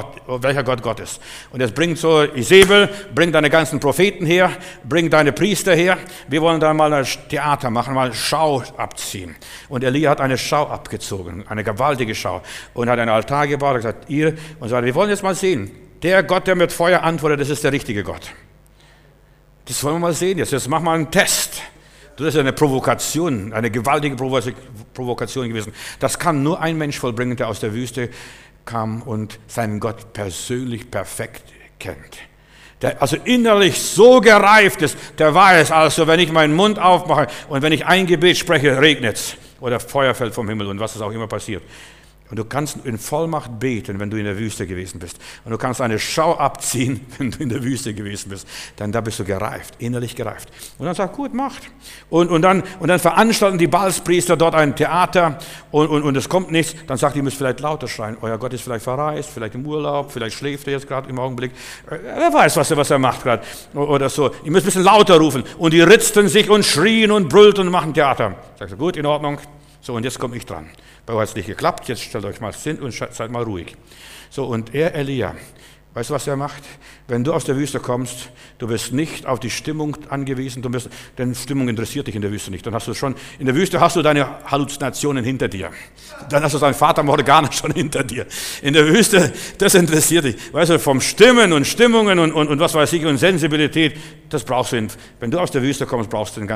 Gott ist. Und jetzt bringt so Isabel, bringt deine ganzen Propheten her, bringt deine Priester her. Wir wollen da mal ein Theater machen, mal Schau abziehen. Und Elia hat eine Schau abgezogen, eine gewaltige Schau. Und hat einen Altar gebaut, hat gesagt, ihr, und so weiter. Wir wollen jetzt mal sehen, der Gott, der mit Feuer antwortet, das ist der richtige Gott. Das wollen wir mal sehen jetzt. Jetzt machen wir einen Test. Das ist eine Provokation, eine gewaltige Provokation gewesen. Das kann nur ein Mensch vollbringen, der aus der Wüste kam und seinen Gott persönlich perfekt kennt. Der also innerlich so gereift ist, der weiß also, wenn ich meinen Mund aufmache und wenn ich ein Gebet spreche, regnet's oder Feuer fällt vom Himmel und was es auch immer passiert. Und du kannst in Vollmacht beten, wenn du in der Wüste gewesen bist. Und du kannst eine Schau abziehen, wenn du in der Wüste gewesen bist. Dann da bist du gereift, innerlich gereift. Und dann sagt, gut, macht. Und dann veranstalten die Baalspriester dort ein Theater und es kommt nichts. Dann sagt, ihr müsst vielleicht lauter schreien. Euer Gott ist vielleicht verreist, vielleicht im Urlaub, vielleicht schläft er jetzt gerade im Augenblick. Wer weiß, was er macht gerade oder so. Ihr müsst ein bisschen lauter rufen. Und die ritzten sich und schrien und brüllten und machen Theater. Sagt er, gut, in Ordnung. So, und jetzt komme ich dran. Bei euch hat es nicht geklappt, jetzt stellt euch mal hin und seid mal ruhig. So, und Elia, weißt du, was er macht? Wenn du aus der Wüste kommst, du bist nicht auf die Stimmung angewiesen, denn Stimmung interessiert dich in der Wüste nicht. Dann hast du schon, in der Wüste hast du deine Halluzinationen hinter dir. Dann hast du dein Fata Morgana schon hinter dir. In der Wüste, das interessiert dich. Weißt du, vom Stimmen und Stimmungen und was weiß ich und Sensibilität, das brauchst du. Wenn du aus der Wüste kommst, brauchst du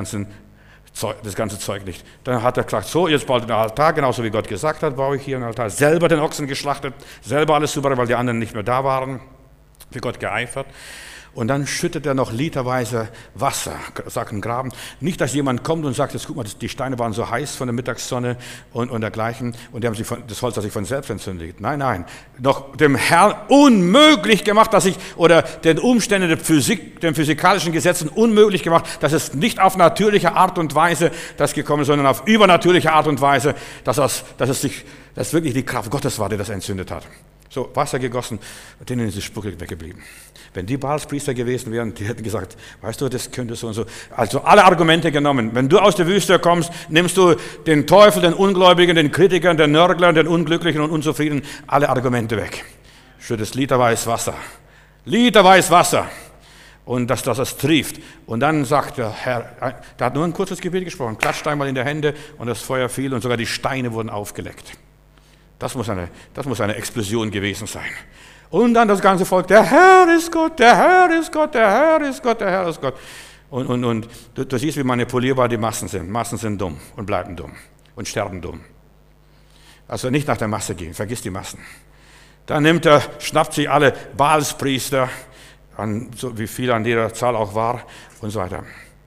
das ganze Zeug nicht. Dann hat er gesagt, so, jetzt baut ein Altar, genauso wie Gott gesagt hat, baue ich hier einen Altar. Selber den Ochsen geschlachtet, selber alles super, weil die anderen nicht mehr da waren, für Gott geeifert. Und dann schüttet er noch literweise Wasser, sagt ein Graben. Nicht, dass jemand kommt und sagt, jetzt guck mal, die Steine waren so heiß von der Mittagssonne und dergleichen und das Holz hat sich von selbst entzündet. Nein, noch dem Herrn unmöglich gemacht, oder den Umständen der Physik, den physikalischen Gesetzen unmöglich gemacht, dass es nicht auf natürliche Art und Weise das gekommen ist, sondern auf übernatürliche Art und Weise, dass wirklich die Kraft Gottes war, die das entzündet hat. So, Wasser gegossen, denen ist die Spucke weggeblieben. Wenn die Baalspriester gewesen wären, die hätten gesagt, weißt du, das könnte so und so. Also alle Argumente genommen. Wenn du aus der Wüste kommst, nimmst du den Teufel, den Ungläubigen, den Kritikern, den Nörglern, den Unglücklichen und Unzufriedenen alle Argumente weg. Schüttest literweise Wasser. Literweise Wasser. Und dass das trieft. Und dann sagt der Herr, der hat nur ein kurzes Gebet gesprochen, klatscht einmal in die Hände und das Feuer fiel und sogar die Steine wurden aufgeleckt. Das muss eine Explosion gewesen sein. Und dann das ganze Volk, der Herr ist Gott, der Herr ist Gott, der Herr ist Gott, der Herr ist Gott. Und du siehst, wie manipulierbar die Massen sind. Massen sind dumm und bleiben dumm und sterben dumm. Also nicht nach der Masse gehen, vergiss die Massen. Dann schnappt sich alle Baalspriester, so wie viel an jeder Zahl auch war und so weiter.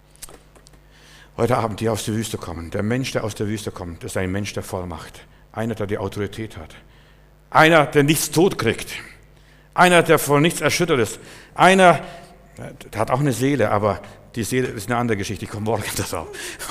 Heute Abend, die aus der Wüste kommen, der Mensch, der aus der Wüste kommt, ist ein Mensch der Vollmacht. Einer, der die Autorität hat. Einer, der nichts tot kriegt. Einer, der von nichts erschüttert ist. Einer, der hat auch eine Seele, aber die Seele ist eine andere Geschichte. Ich komme morgen darauf.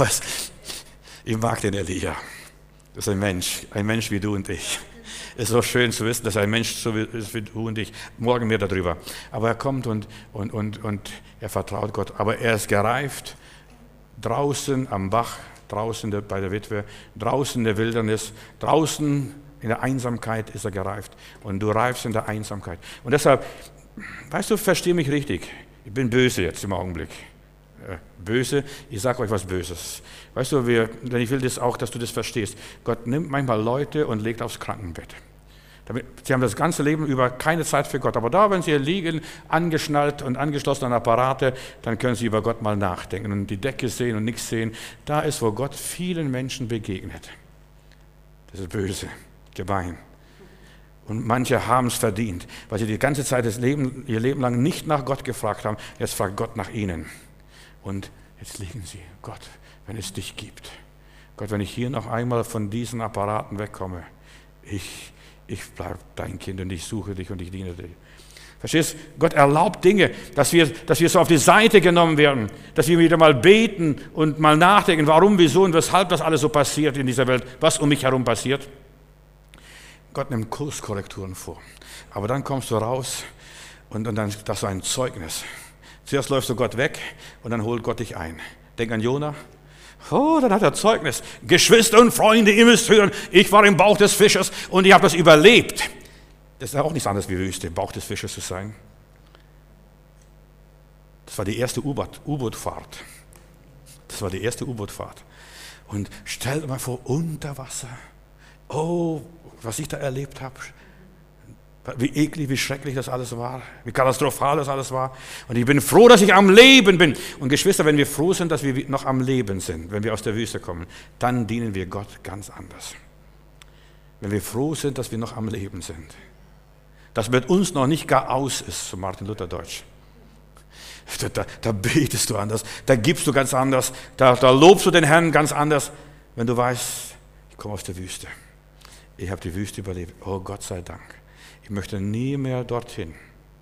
Ich mag den Elia. Das ist ein Mensch wie du und ich. Es ist so schön zu wissen, dass ein Mensch so ist wie du und ich. Morgen mehr darüber. Aber er kommt und er vertraut Gott. Aber er ist gereift, draußen am Bach, draußen bei der Witwe, draußen in der Wildernis, draußen in der Einsamkeit ist er gereift. Und du reifst in der Einsamkeit. Und deshalb, weißt du, versteh mich richtig. Ich bin böse jetzt im Augenblick. böse. Ich sage euch was Böses. Weißt du, denn ich will das auch, dass du das verstehst. Gott nimmt manchmal Leute und legt aufs Krankenbett. Sie haben das ganze Leben über keine Zeit für Gott. Aber da, wenn sie liegen, angeschnallt und angeschlossen an Apparate, dann können sie über Gott mal nachdenken und die Decke sehen und nichts sehen. Da ist, wo Gott vielen Menschen begegnet. Das ist böse, gemein. Und manche haben es verdient, weil sie die ganze Zeit ihr Leben lang nicht nach Gott gefragt haben. Jetzt fragt Gott nach ihnen. Und jetzt liegen sie, Gott, wenn es dich gibt. Gott, wenn ich hier noch einmal von diesen Apparaten wegkomme, ich bleibe dein Kind und ich suche dich und ich diene dir. Verstehst? Gott erlaubt Dinge, dass wir so auf die Seite genommen werden, dass wir wieder mal beten und mal nachdenken, warum, wieso und weshalb das alles so passiert in dieser Welt, was um mich herum passiert. Gott nimmt Kurskorrekturen vor. Aber dann kommst du raus und dann das ist so ein Zeugnis. Zuerst läufst du Gott weg und dann holt Gott dich ein. Denk an Jona. Oh, dann hat er Zeugnis. Geschwister und Freunde, ihr müsst hören, ich war im Bauch des Fisches und ich habe das überlebt. Das ist auch nichts anderes wie Wüste, im Bauch des Fisches zu sein. Das war die erste U-Boot-Fahrt. Das war die erste U-Boot-Fahrt. Und stell dir mal vor, unter Wasser. Oh, was ich da erlebt habe. Wie eklig, wie schrecklich das alles war, wie katastrophal das alles war. Und ich bin froh, dass ich am Leben bin. Und Geschwister, wenn wir froh sind, dass wir noch am Leben sind, wenn wir aus der Wüste kommen, dann dienen wir Gott ganz anders. Wenn wir froh sind, dass wir noch am Leben sind. Dass mit uns noch nicht gar aus ist, so Martin Luther Deutsch. Da betest du anders, da gibst du ganz anders, da lobst du den Herrn ganz anders, wenn du weißt, ich komme aus der Wüste. Ich habe die Wüste überlebt. Oh Gott sei Dank. Ich möchte nie mehr dorthin.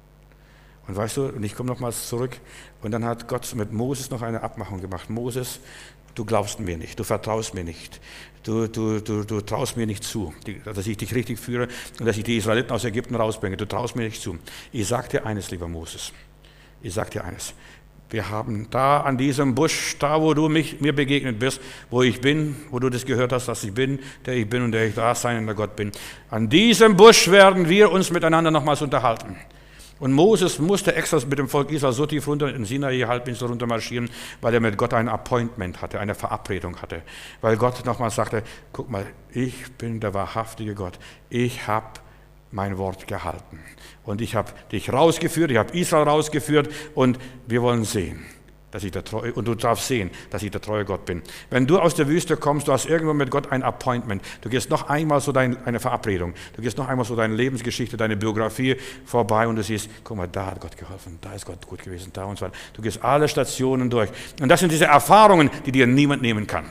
Und weißt du, und ich komme nochmals zurück, und dann hat Gott mit Moses noch eine Abmachung gemacht. Moses, du glaubst mir nicht, du vertraust mir nicht, du traust mir nicht zu, dass ich dich richtig führe und dass ich die Israeliten aus Ägypten rausbringe. Du traust mir nicht zu. Ich sage dir eines, lieber Moses, ich sage dir eines. Wir haben da an diesem Busch, da wo du mir begegnet bist, wo ich bin, wo du das gehört hast, dass ich bin und der ich da sein und der Gott bin. An diesem Busch werden wir uns miteinander nochmals unterhalten. Und Moses musste extra mit dem Volk Israel so tief runter in den Sinai-Halbinsel runter marschieren, weil er mit Gott ein Appointment hatte, eine Verabredung hatte. Weil Gott nochmals sagte, guck mal, ich bin der wahrhaftige Gott. Ich habe mein Wort gehalten. Und ich habe dich rausgeführt, ich habe Israel rausgeführt und wir wollen sehen, dass ich der treue, und du darfst sehen, dass ich der treue Gott bin. Wenn du aus der Wüste kommst, du hast irgendwo mit Gott ein Appointment, du gehst noch einmal so eine Verabredung, du gehst noch einmal so deine Lebensgeschichte, deine Biografie vorbei und du siehst, guck mal, da hat Gott geholfen, da ist Gott gut gewesen, da und so weiter. Du gehst alle Stationen durch. Und das sind diese Erfahrungen, die dir niemand nehmen kann.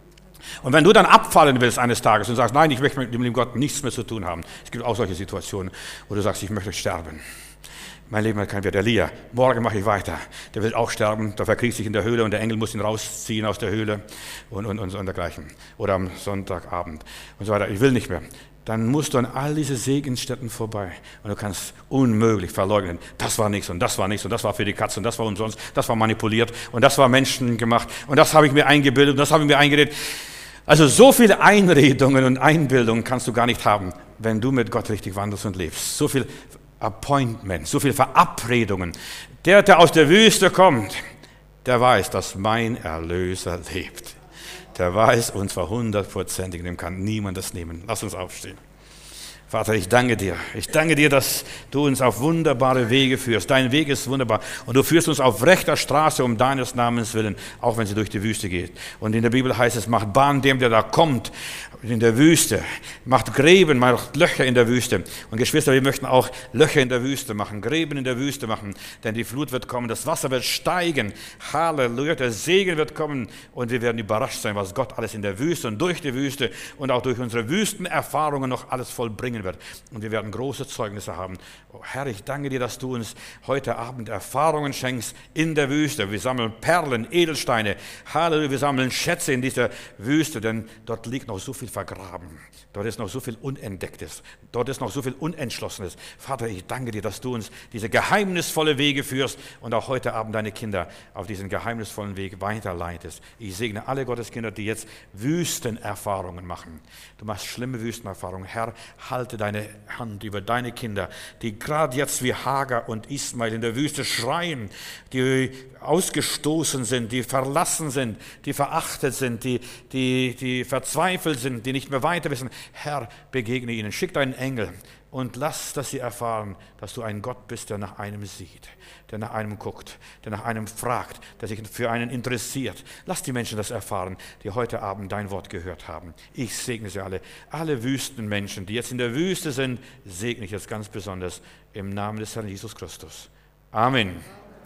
Und wenn du dann abfallen willst eines Tages und sagst, nein, ich möchte mit dem lieben Gott nichts mehr zu tun haben. Es gibt auch solche Situationen, wo du sagst, ich möchte sterben. Mein Leben hat keinen Wert. Elia, morgen mache ich weiter. Der will auch sterben, der verkriecht sich in der Höhle und der Engel muss ihn rausziehen aus der Höhle und dergleichen. Oder am Sonntagabend und so weiter. Ich will nicht mehr. Dann musst du an all diese Segensstätten vorbei. Und du kannst unmöglich verleugnen, das war nichts und das war nichts und das war für die Katze und das war umsonst, das war manipuliert und das war menschengemacht und das habe ich mir eingebildet und das habe ich mir eingeredet. Also so viele Einredungen und Einbildungen kannst du gar nicht haben, wenn du mit Gott richtig wandelst und lebst. So viel Appointment, so viele Verabredungen. Der aus der Wüste kommt, der weiß, dass mein Erlöser lebt. Der weiß, und zwar 100%, dem kann niemand das nehmen. Lass uns aufstehen. Vater, ich danke dir. Ich danke dir, dass du uns auf wunderbare Wege führst. Dein Weg ist wunderbar. Und du führst uns auf rechter Straße um deines Namens willen, auch wenn sie durch die Wüste geht. Und in der Bibel heißt es, macht Bahn dem, der da kommt, in der Wüste. Macht Gräben, macht Löcher in der Wüste. Und Geschwister, wir möchten auch Löcher in der Wüste machen, Gräben in der Wüste machen. Denn die Flut wird kommen, das Wasser wird steigen. Halleluja, der Segen wird kommen. Und wir werden überrascht sein, was Gott alles in der Wüste und durch die Wüste und auch durch unsere Wüstenerfahrungen noch alles vollbringen wird. Und wir werden große Zeugnisse haben. Oh Herr, ich danke dir, dass du uns heute Abend Erfahrungen schenkst in der Wüste. Wir sammeln Perlen, Edelsteine. Halleluja, wir sammeln Schätze in dieser Wüste, denn dort liegt noch so viel vergraben. Dort ist noch so viel Unentdecktes. Dort ist noch so viel Unentschlossenes. Vater, ich danke dir, dass du uns diese geheimnisvolle Wege führst und auch heute Abend deine Kinder auf diesen geheimnisvollen Weg weiterleitest. Ich segne alle Gotteskinder, die jetzt Wüstenerfahrungen machen. Du machst schlimme Wüstenerfahrungen. Herr, halt halte deine Hand über deine Kinder, die gerade jetzt wie Hagar und Ismael in der Wüste schreien, die ausgestoßen sind, die verlassen sind, die verachtet sind, die verzweifelt sind, die nicht mehr weiter wissen. Herr, begegne ihnen, schick deinen Engel und lass, dass sie erfahren, dass du ein Gott bist, der nach einem sieht, der nach einem guckt, der nach einem fragt, der sich für einen interessiert. Lass die Menschen das erfahren, die heute Abend dein Wort gehört haben. Ich segne sie alle. Alle Wüstenmenschen, die jetzt in der Wüste sind, segne ich jetzt ganz besonders im Namen des Herrn Jesus Christus. Amen.